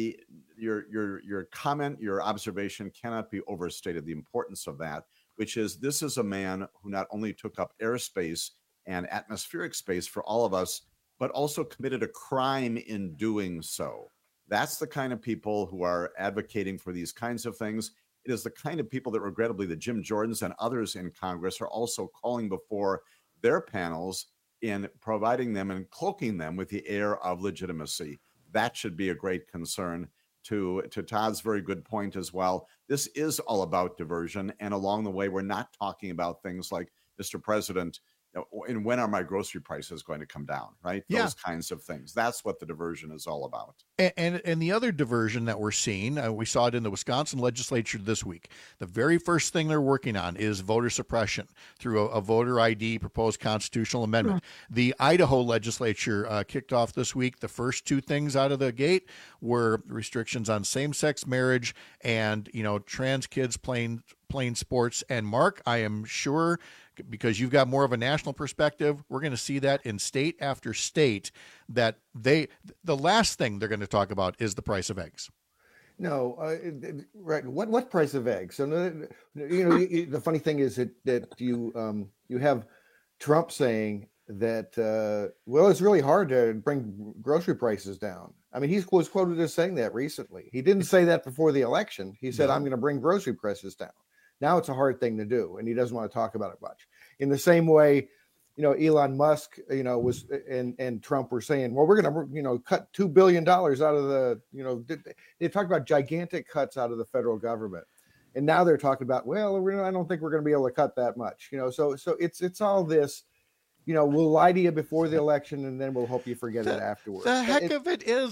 your comment, your observation cannot be overstated, the importance of that, which is this is a man who not only took up airspace and atmospheric space for all of us, but also committed a crime in doing so. That's the kind of people who are advocating for these kinds of things. It is the kind of people that, regrettably, the Jim Jordans and others in Congress are also calling before their panels in providing them and cloaking them with the air of legitimacy. That should be a great concern. To Todd's very good point as well, this is all about diversion. And along the way, we're not talking about things like, Mr. President, and when are my grocery prices going to come down, right? Those kinds of things. That's what the diversion is all about. And the other diversion that we're seeing, we saw it in the Wisconsin legislature this week. The very first thing they're working on is voter suppression through a voter ID proposed constitutional amendment. The Idaho legislature kicked off this week. The first two things out of the gate were restrictions on same-sex marriage and, trans kids playing sports. And Mark, I am sure, because you've got more of a national perspective, we're going to see that in state after state, that the last thing they're going to talk about is the price of eggs. No, right. What price of eggs? So, the funny thing is that you have Trump saying that, it's really hard to bring grocery prices down. I mean, he was quoted as saying that recently. He didn't say that before the election. He said, I'm going to bring grocery prices down. Now it's a hard thing to do, and he doesn't want to talk about it much. In the same way, Elon Musk, was and Trump were saying, well, we're going to, cut $2 billion out of the, they talked about gigantic cuts out of the federal government, and now they're talking about, well, I don't think we're going to be able to cut that much, So it's all this, we'll lie to you before the election, and then we'll hope you forget it afterwards. The heck of it is,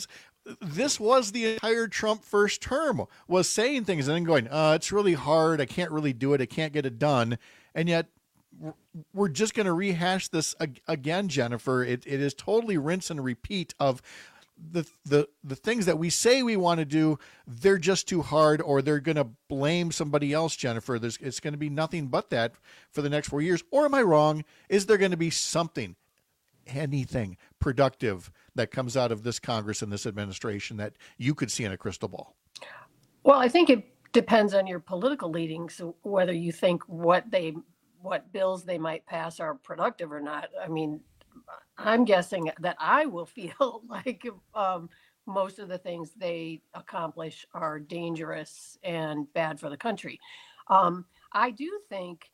this was the entire Trump first term, was saying things and then going, it's really hard. I can't really do it. I can't get it done. And yet we're just going to rehash this again, Jennifer. It is totally rinse and repeat of the things that we say we want to do. They're just too hard, or they're going to blame somebody else, Jennifer. It's going to be nothing but that for the next 4 years. Or am I wrong? Is there going to be something, anything productive that comes out of this Congress and this administration that you could see in a crystal ball? Well, I think it depends on your political leanings, whether you think what bills they might pass are productive or not. I mean, I'm guessing that I will feel like most of the things they accomplish are dangerous and bad for the country. I do think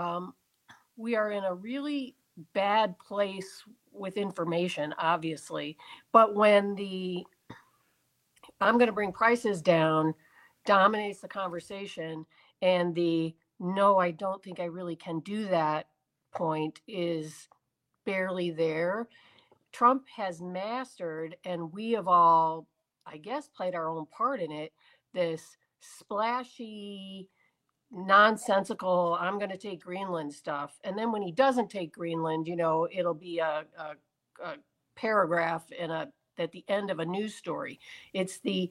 we are in a really bad place with information, obviously. But when the I'm going to bring prices down dominates the conversation, and the no, I don't think I really can do that point is barely there. Trump has mastered, and we have all, I guess, played our own part in it, this splashy, nonsensical, I'm going to take Greenland stuff. And then when he doesn't take Greenland, it'll be a paragraph at the end of a news story. It's the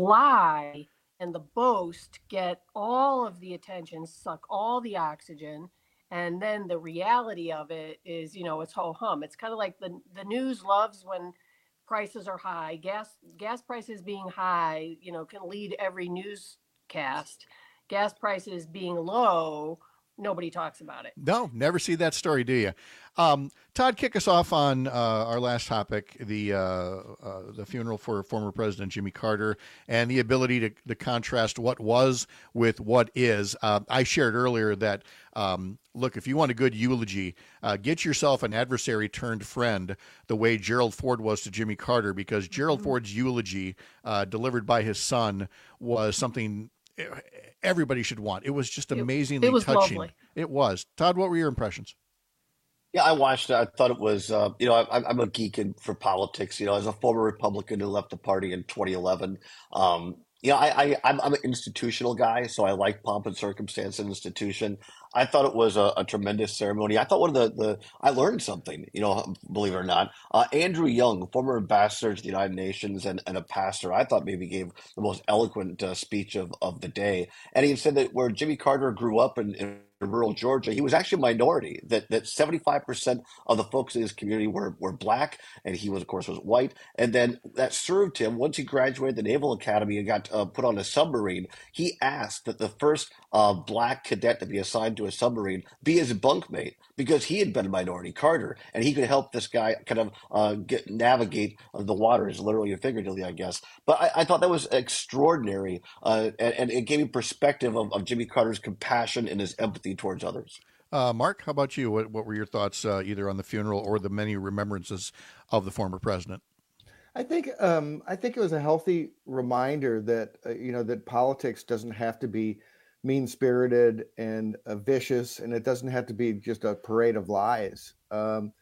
lie and the boast get all of the attention, suck all the oxygen. And then the reality of it is, it's ho-hum. It's kind of like the news loves when prices are high. Gas prices being high, can lead every newscast. Gas prices being low, nobody talks about it. No, never see that story, do you? Todd, kick us off on our last topic, the funeral for former President Jimmy Carter and the ability to contrast what was with what is. I shared earlier that, look, if you want a good eulogy, get yourself an adversary turned friend the way Gerald Ford was to Jimmy Carter, because Gerald Ford's eulogy delivered by his son was something everybody should want. It was just amazingly it was touching. Lovely. It was. Todd, what were your impressions? Yeah, I watched it. I thought it was, I'm a geek for politics, as a former Republican who left the party in 2011. I'm an institutional guy, so I like pomp and circumstance and institution. I thought it was a tremendous ceremony. I thought I learned something, believe it or not. Andrew Young, former ambassador to the United Nations and a pastor, I thought maybe gave the most eloquent speech of the day. And he said that where Jimmy Carter grew up in rural Georgia, he was actually a minority, that 75% of the folks in his community were black, and he was white. And then that served him once he graduated the Naval Academy and got put on a submarine. He asked that the first black cadet to be assigned to a submarine be his bunkmate, because he had been a minority, Carter, and he could help this guy kind of navigate the waters, literally and figuratively, I guess. But I thought that was extraordinary, and it gave me perspective of Jimmy Carter's compassion and his empathy towards others. Mark, how about you? What were your thoughts either on the funeral or the many remembrances of the former president? I think it was a healthy reminder that that politics doesn't have to be mean-spirited and vicious, and it doesn't have to be just a parade of lies. But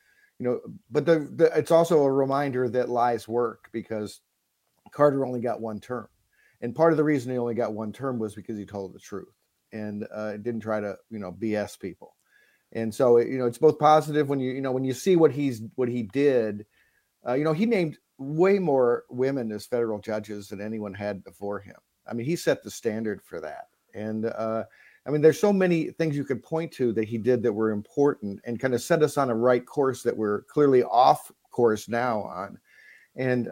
it's also a reminder that lies work, because Carter only got one term, and part of the reason he only got one term was because he told the truth and didn't try to BS people. And so it's both positive when you see what he did. He named way more women as federal judges than anyone had before him. I mean, he set the standard for that. And there's so many things you could point to that he did that were important and kind of set us on a right course that we're clearly off course now on. And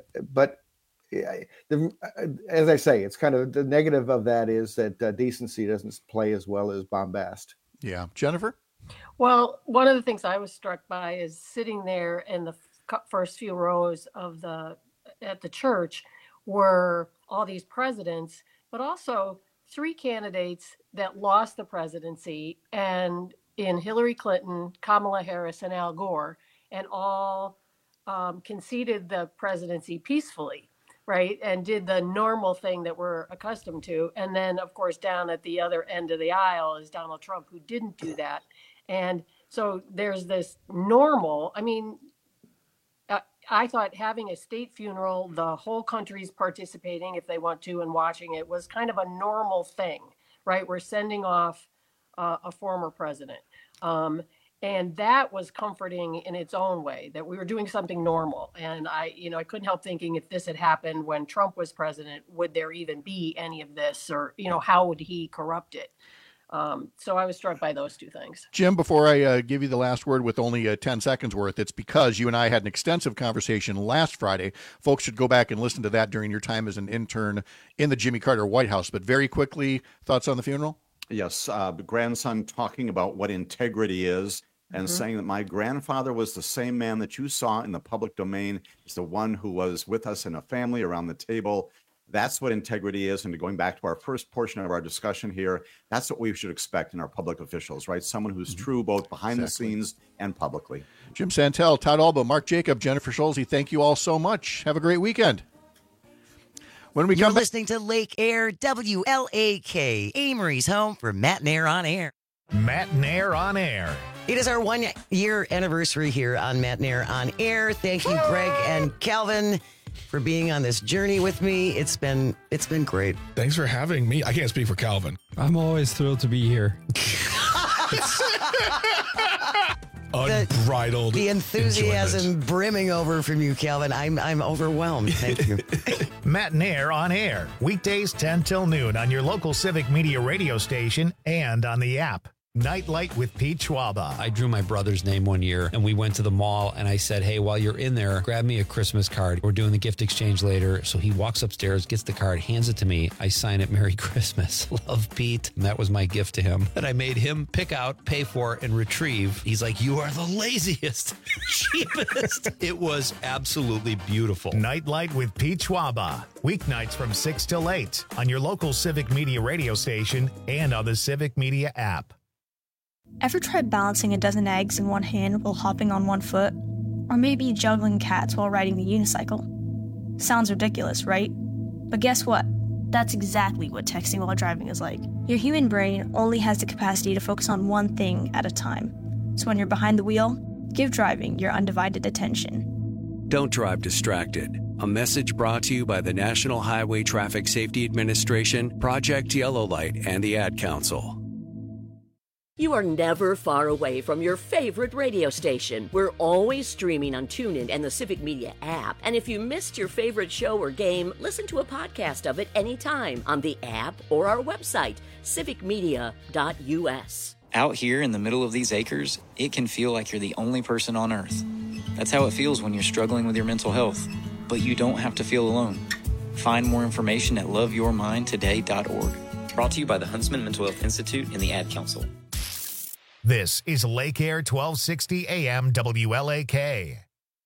as I say, it's kind of the negative of that is that decency doesn't play as well as bombast. Yeah. Jennifer? Well, one of the things I was struck by is sitting there in the first few rows at the church were all these presidents, but also 3 candidates that lost the presidency, and in Hillary Clinton, Kamala Harris, and Al Gore, and all conceded the presidency peacefully, right? And did the normal thing that we're accustomed to. And then, of course, down at the other end of the aisle is Donald Trump, who didn't do that. And so there's this normal, I thought having a state funeral, the whole country's participating if they want to and watching it, was kind of a normal thing, right? We're sending off a former president. And that was comforting in its own way, that we were doing something normal. And I couldn't help thinking, if this had happened when Trump was president, would there even be any of this, or, how would he corrupt it? So I was struck by those two things. Jim, before I give you the last word with only 10 seconds worth, it's because you and I had an extensive conversation last Friday. Folks should go back and listen to that during your time as an intern in the Jimmy Carter White House. But very quickly, thoughts on the funeral? Yes, grandson talking about what integrity is, and saying that my grandfather was the same man that you saw in the public domain. He's the one who was with us in a family around the table. That's what integrity is. And going back to our first portion of our discussion here, that's what we should expect in our public officials, right? Someone who's true both behind the scenes and publicly. Jim Santel, Todd Alba, Mark Jacob, Jennifer Schulze, thank you all so much. Have a great weekend. When we You're listening to Lake Air WLAK, Amory's home for Matt and Air on Air. Matt and Air on Air. It is our 1-year anniversary here on Matt and Air on Air. Thank you, Greg and Calvin, for being on this journey with me. It's been great. Thanks for having me. I can't speak for Calvin. I'm always thrilled to be here. Unbridled. The enthusiasm enjoyment. brimming over from you, Calvin. I'm overwhelmed. Thank you. Matt and Air on Air. Weekdays 10 till noon on your local Civic Media radio station and on the app. Nightlight with Pete Schwaba. I drew my brother's name one year, and we went to the mall, and I said, hey, while you're in there, grab me a Christmas card. We're doing the gift exchange later. So he walks upstairs, gets the card, hands it to me. I sign it, Merry Christmas. Love, Pete. And that was my gift to him that I made him pick out, pay for, and retrieve. He's like, you are the laziest, cheapest. It was absolutely beautiful. Nightlight with Pete Schwaba. Weeknights from 6 till 8 on your local Civic Media radio station and on the Civic Media app. Ever tried balancing a dozen eggs in one hand while hopping on one foot? Or maybe juggling cats while riding the unicycle? Sounds ridiculous, right? But guess what? That's exactly what texting while driving is like. Your human brain only has the capacity to focus on one thing at a time. So when you're behind the wheel, give driving your undivided attention. Don't drive distracted. A message brought to you by the National Highway Traffic Safety Administration, Project Yellow Light, and the Ad Council. You are never far away from your favorite radio station. We're always streaming on TuneIn and the Civic Media app. And if you missed your favorite show or game, listen to a podcast of it anytime on the app or our website, civicmedia.us. Out here in the middle of these acres, it can feel like you're the only person on Earth. That's how it feels when you're struggling with your mental health. But you don't have to feel alone. Find more information at loveyourmindtoday.org. Brought to you by the Huntsman Mental Health Institute and the Ad Council. This is Lake Air 1260 AM WLAK.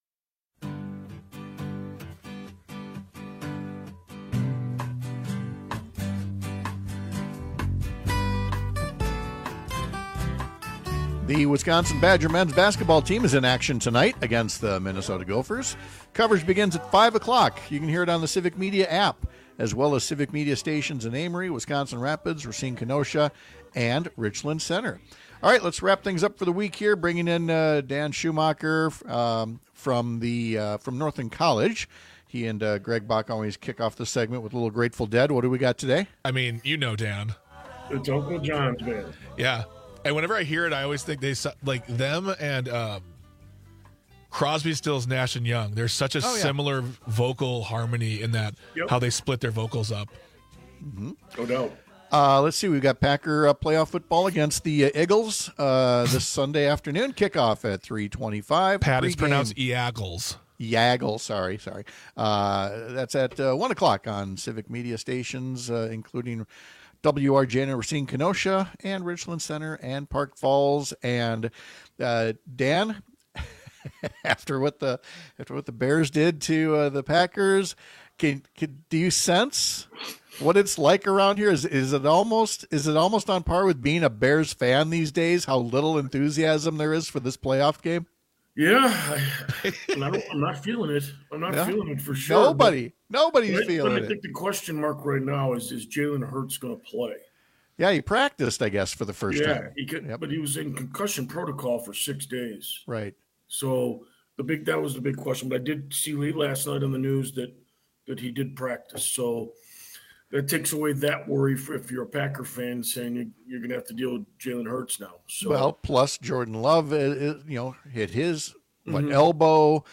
The Wisconsin Badger men's basketball team is in action tonight against the Minnesota Gophers. Coverage begins at 5 o'clock. You can hear it on the Civic Media app, as well as Civic Media stations in Amory, Wisconsin Rapids, Racine, Kenosha, and Richland Center. All right, let's wrap things up for the week here, bringing in Dan Schumacher from Northern College. He and Greg Bach always kick off the segment with a little Grateful Dead. What do we got today? I mean, you know, Dan. It's Uncle John's band. Yeah. And whenever I hear it, I always think they like them and Crosby, Stills, Nash and Young. There's such a similar vocal harmony in that, how they split their vocals up. Mm-hmm. No doubt. Let's see. We've got Packer playoff football against the Eagles this Sunday afternoon. Kickoff at 3:25. Pat, it's pronounced Eagles. Yaggles, sorry. That's at 1 o'clock on Civic Media stations, including WRJN in Racine, Kenosha, and Richland Center, and Park Falls. And Dan, after what the Bears did to the Packers, do you sense what it's like around here? Is it almost on par with being a Bears fan these days? How little enthusiasm there is for this playoff game? Yeah, I'm not feeling it. I'm not feeling it for sure. Nobody's feeling it. I think the question mark right now is Jalen Hurts going to play? Yeah, he practiced, I guess, for the first time. Yeah, he could, but he was in concussion protocol for 6 days. Right. So That was the big question. But I did see late last night on the news that he did practice. So that takes away that worry if you're a Packer fan saying you're going to have to deal with Jalen Hurts now. So, well, plus Jordan Love, hit his elbow.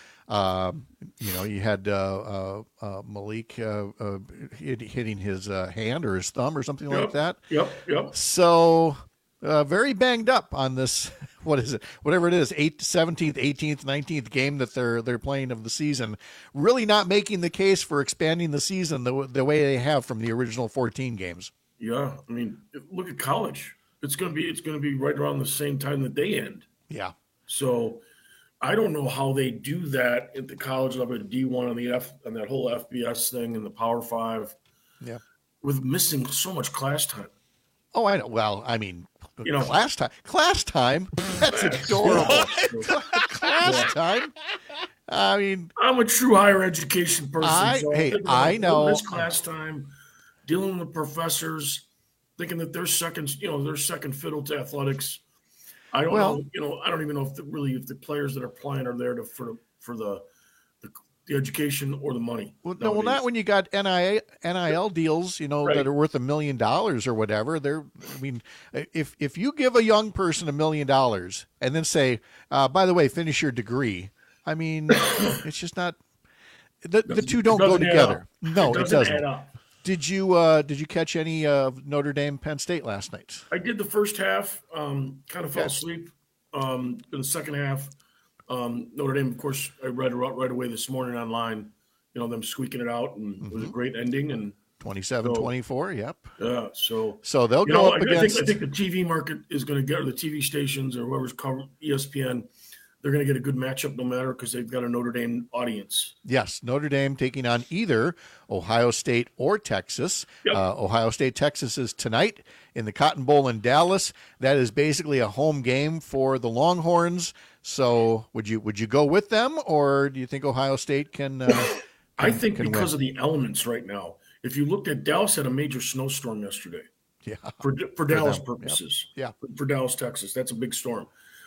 You had Malik hitting his hand or his thumb or something like that. Yep. So very banged up on this. What is it? Whatever it is, 17th, 18th, 19th game that they're playing of the season. Really not making the case for expanding the season the way they have from the original 14 games. Yeah, I mean, look at college. It's going to be right around the same time that they end. Yeah. So I don't know how they do that at the college level, at D1 on that whole FBS thing and the Power 5. Yeah. With missing so much class time. Oh, I know. Well, I mean, class time. That's adorable. Class time. I mean, I'm a true higher education person. I know. This class time, dealing with professors, thinking that they're second fiddle to athletics. I don't know. I don't even know if the players that are playing are there for the education or the money. Well, not when you got NIL deals, right, that are worth $1 million or whatever. If you give a young person $1 million and then say, by the way, finish your degree, I mean, it's just not. The two don't go together. No, it doesn't. Add up. Did you catch any of Notre Dame Penn State last night? I did the first half. Kind of fell asleep. In the second half. Notre Dame, of course, I read right away this morning online, them squeaking it out, and it was a great ending. And 27-24, yep. Yeah, so they'll go up against. I think the TV market is going to get, or the TV stations or whoever's covering ESPN, they're going to get a good matchup no matter, because they've got a Notre Dame audience. Yes, Notre Dame taking on either Ohio State or Texas. Yep. Ohio State, Texas is tonight in the Cotton Bowl in Dallas. That is basically a home game for the Longhorns. So would you go with them, or do you think Ohio State can? I think because of the elements right now. If you looked at Dallas, had a major snowstorm yesterday. Yeah, for Dallas purposes. Yep. Yeah, for Dallas, Texas, that's a big storm.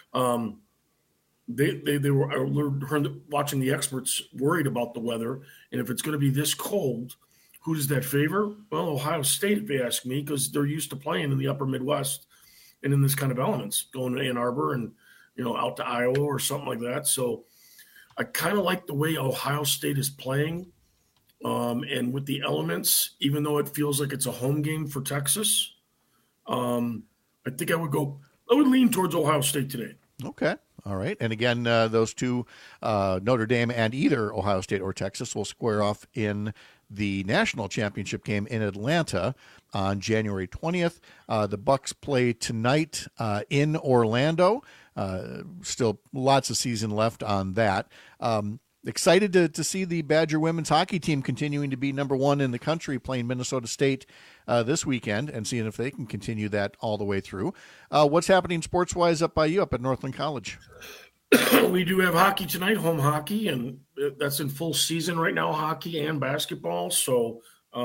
They were watching the experts worried about the weather, and if it's going to be this cold, who does that favor? Well, Ohio State, if you ask me, because they're used to playing in the upper Midwest and in this kind of elements, going to Ann Arbor and out to Iowa or something like that. So I kind of like the way Ohio State is playing, and with the elements, even though it feels like it's a home game for Texas. I think I would lean towards Ohio State today. Okay. All right. And again, those two, Notre Dame and either Ohio State or Texas, will square off in the national championship game in Atlanta on January 20th. The Bucks play tonight in Orlando. Still lots of season left on that. Excited to see the Badger women's hockey team continuing to be number one in the country, playing Minnesota State this weekend, and seeing if they can continue that all the way through. What's happening sports-wise up by you up at Northland College? We do have hockey tonight, home hockey, and that's in full season right now, hockey and basketball. So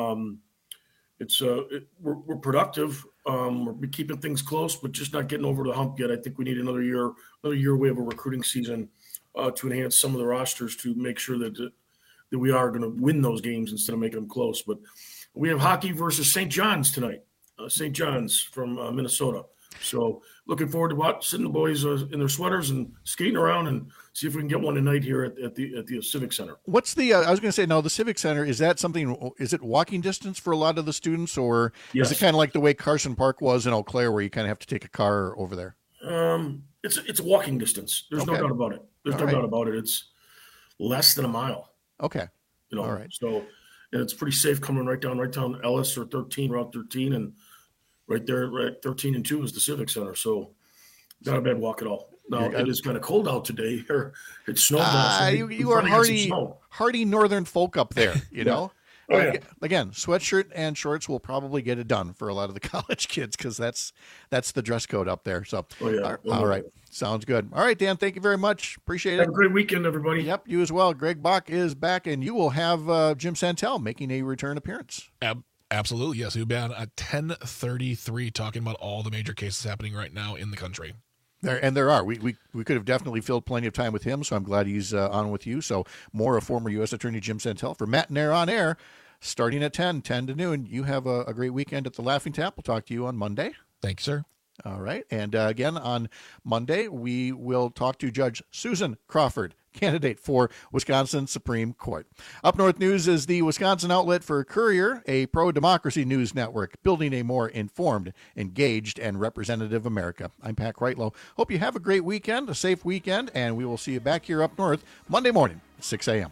we're productive. We're keeping things close, but just not getting over the hump yet. I think we need another year away of a recruiting season to enhance some of the rosters to make sure that we are going to win those games instead of making them close. But we have hockey versus St. John's tonight. St. John's from Minnesota. So looking forward to sitting the boys in their sweaters and skating around and see if we can get one tonight here at the Civic Center. What's the? I was going to say, no, the Civic Center, is that something? Is it walking distance for a lot of the students, or Yes. is it kind of like the way Carson Park was in Eau Claire, where you kind of have to take a car over there? It's a walking distance. There's no doubt about it. Doubt about it. It's less than a mile. Okay. All right. So, and it's pretty safe coming right down Ellis or Route 13, and right there, at 13 and 2 is the Civic Center. So, not a bad walk at all. Now, it is kind of cold out today. It's snowball. You are hardy northern folk up there, you know? Oh, yeah. Again, sweatshirt and shorts will probably get it done for a lot of the college kids, because that's the dress code up there. So, all right. Sounds good. All right, Dan, thank you very much. Appreciate it. Have a great weekend, everybody. Yep, you as well. Greg Bach is back, and you will have Jim Santel making a return appearance. Absolutely, yes. We'll be on at 10:33 talking about all the major cases happening right now in the country. There are. We could have definitely filled plenty of time with him, so I'm glad he's on with you. So more of former U.S. Attorney Jim Santel for Matt Nair on Air, starting at 10 to noon. You have a great weekend at the Laughing Tap. We'll talk to you on Monday. Thanks, sir. All right. And again, on Monday, we will talk to Judge Susan Crawford, candidate for Wisconsin Supreme Court. Up North News is the Wisconsin outlet for Courier, a pro-democracy news network, building a more informed, engaged, and representative America. I'm Pat Kreitlow. Hope you have a great weekend, a safe weekend, and we will see you back here up north Monday morning at 6 a.m.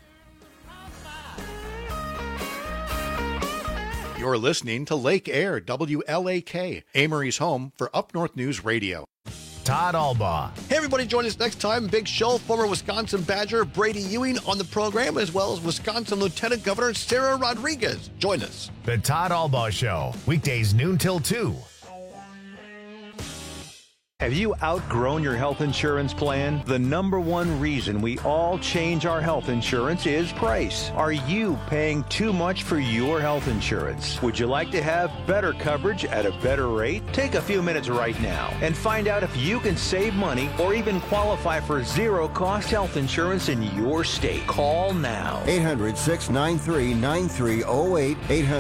You're listening to Lake Air, WLAK, Amory's home for Up North News Radio. Todd Albaugh. Hey, everybody, join us next time. Big show. Former Wisconsin Badger Brady Ewing on the program, as well as Wisconsin Lieutenant Governor Sarah Rodriguez. Join us. The Todd Albaugh Show, weekdays noon till 2. Have you outgrown your health insurance plan? The number one reason we all change our health insurance is price. Are you paying too much for your health insurance? Would you like to have better coverage at a better rate? Take a few minutes right now and find out if you can save money or even qualify for zero-cost health insurance in your state. Call now. 800-693-9308.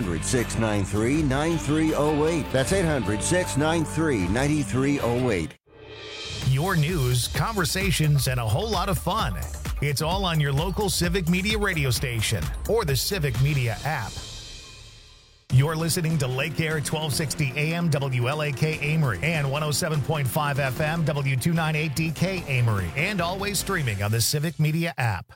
800-693-9308. That's 800-693-9308. Your news, conversations, and a whole lot of fun. It's all on your local Civic Media radio station or the Civic Media app. You're listening to Lake Air 1260 AM WLAK Amory and 107.5 FM W298DK Amory, and always streaming on the Civic Media app.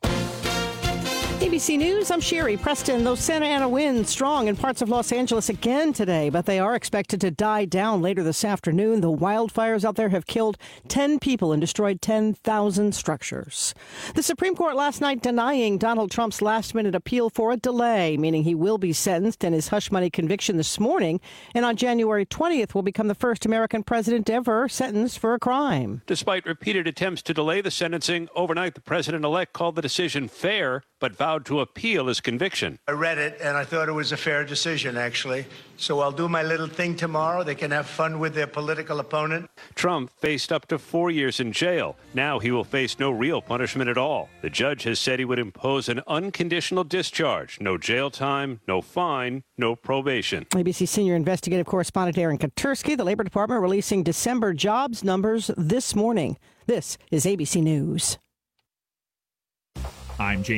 ABC News, I'm Sherry Preston. Those Santa Ana winds strong in parts of Los Angeles again today, but they are expected to die down later this afternoon. The wildfires out there have killed 10 people and destroyed 10,000 structures. The Supreme Court last night denying Donald Trump's last-minute appeal for a delay, meaning he will be sentenced in his hush money conviction this morning, and on January 20th will become the first American president ever sentenced for a crime. Despite repeated attempts to delay the sentencing, overnight the president-elect called the decision fair, but vowed to appeal his conviction. I read it, and I thought it was a fair decision, actually. So I'll do my little thing tomorrow. They can have fun with their political opponent. Trump faced up to 4 years in jail. Now he will face no real punishment at all. The judge has said he would impose an unconditional discharge. No jail time, no fine, no probation. ABC senior investigative correspondent Aaron Katursky, the Labor Department releasing December jobs numbers this morning. This is ABC News. I'm James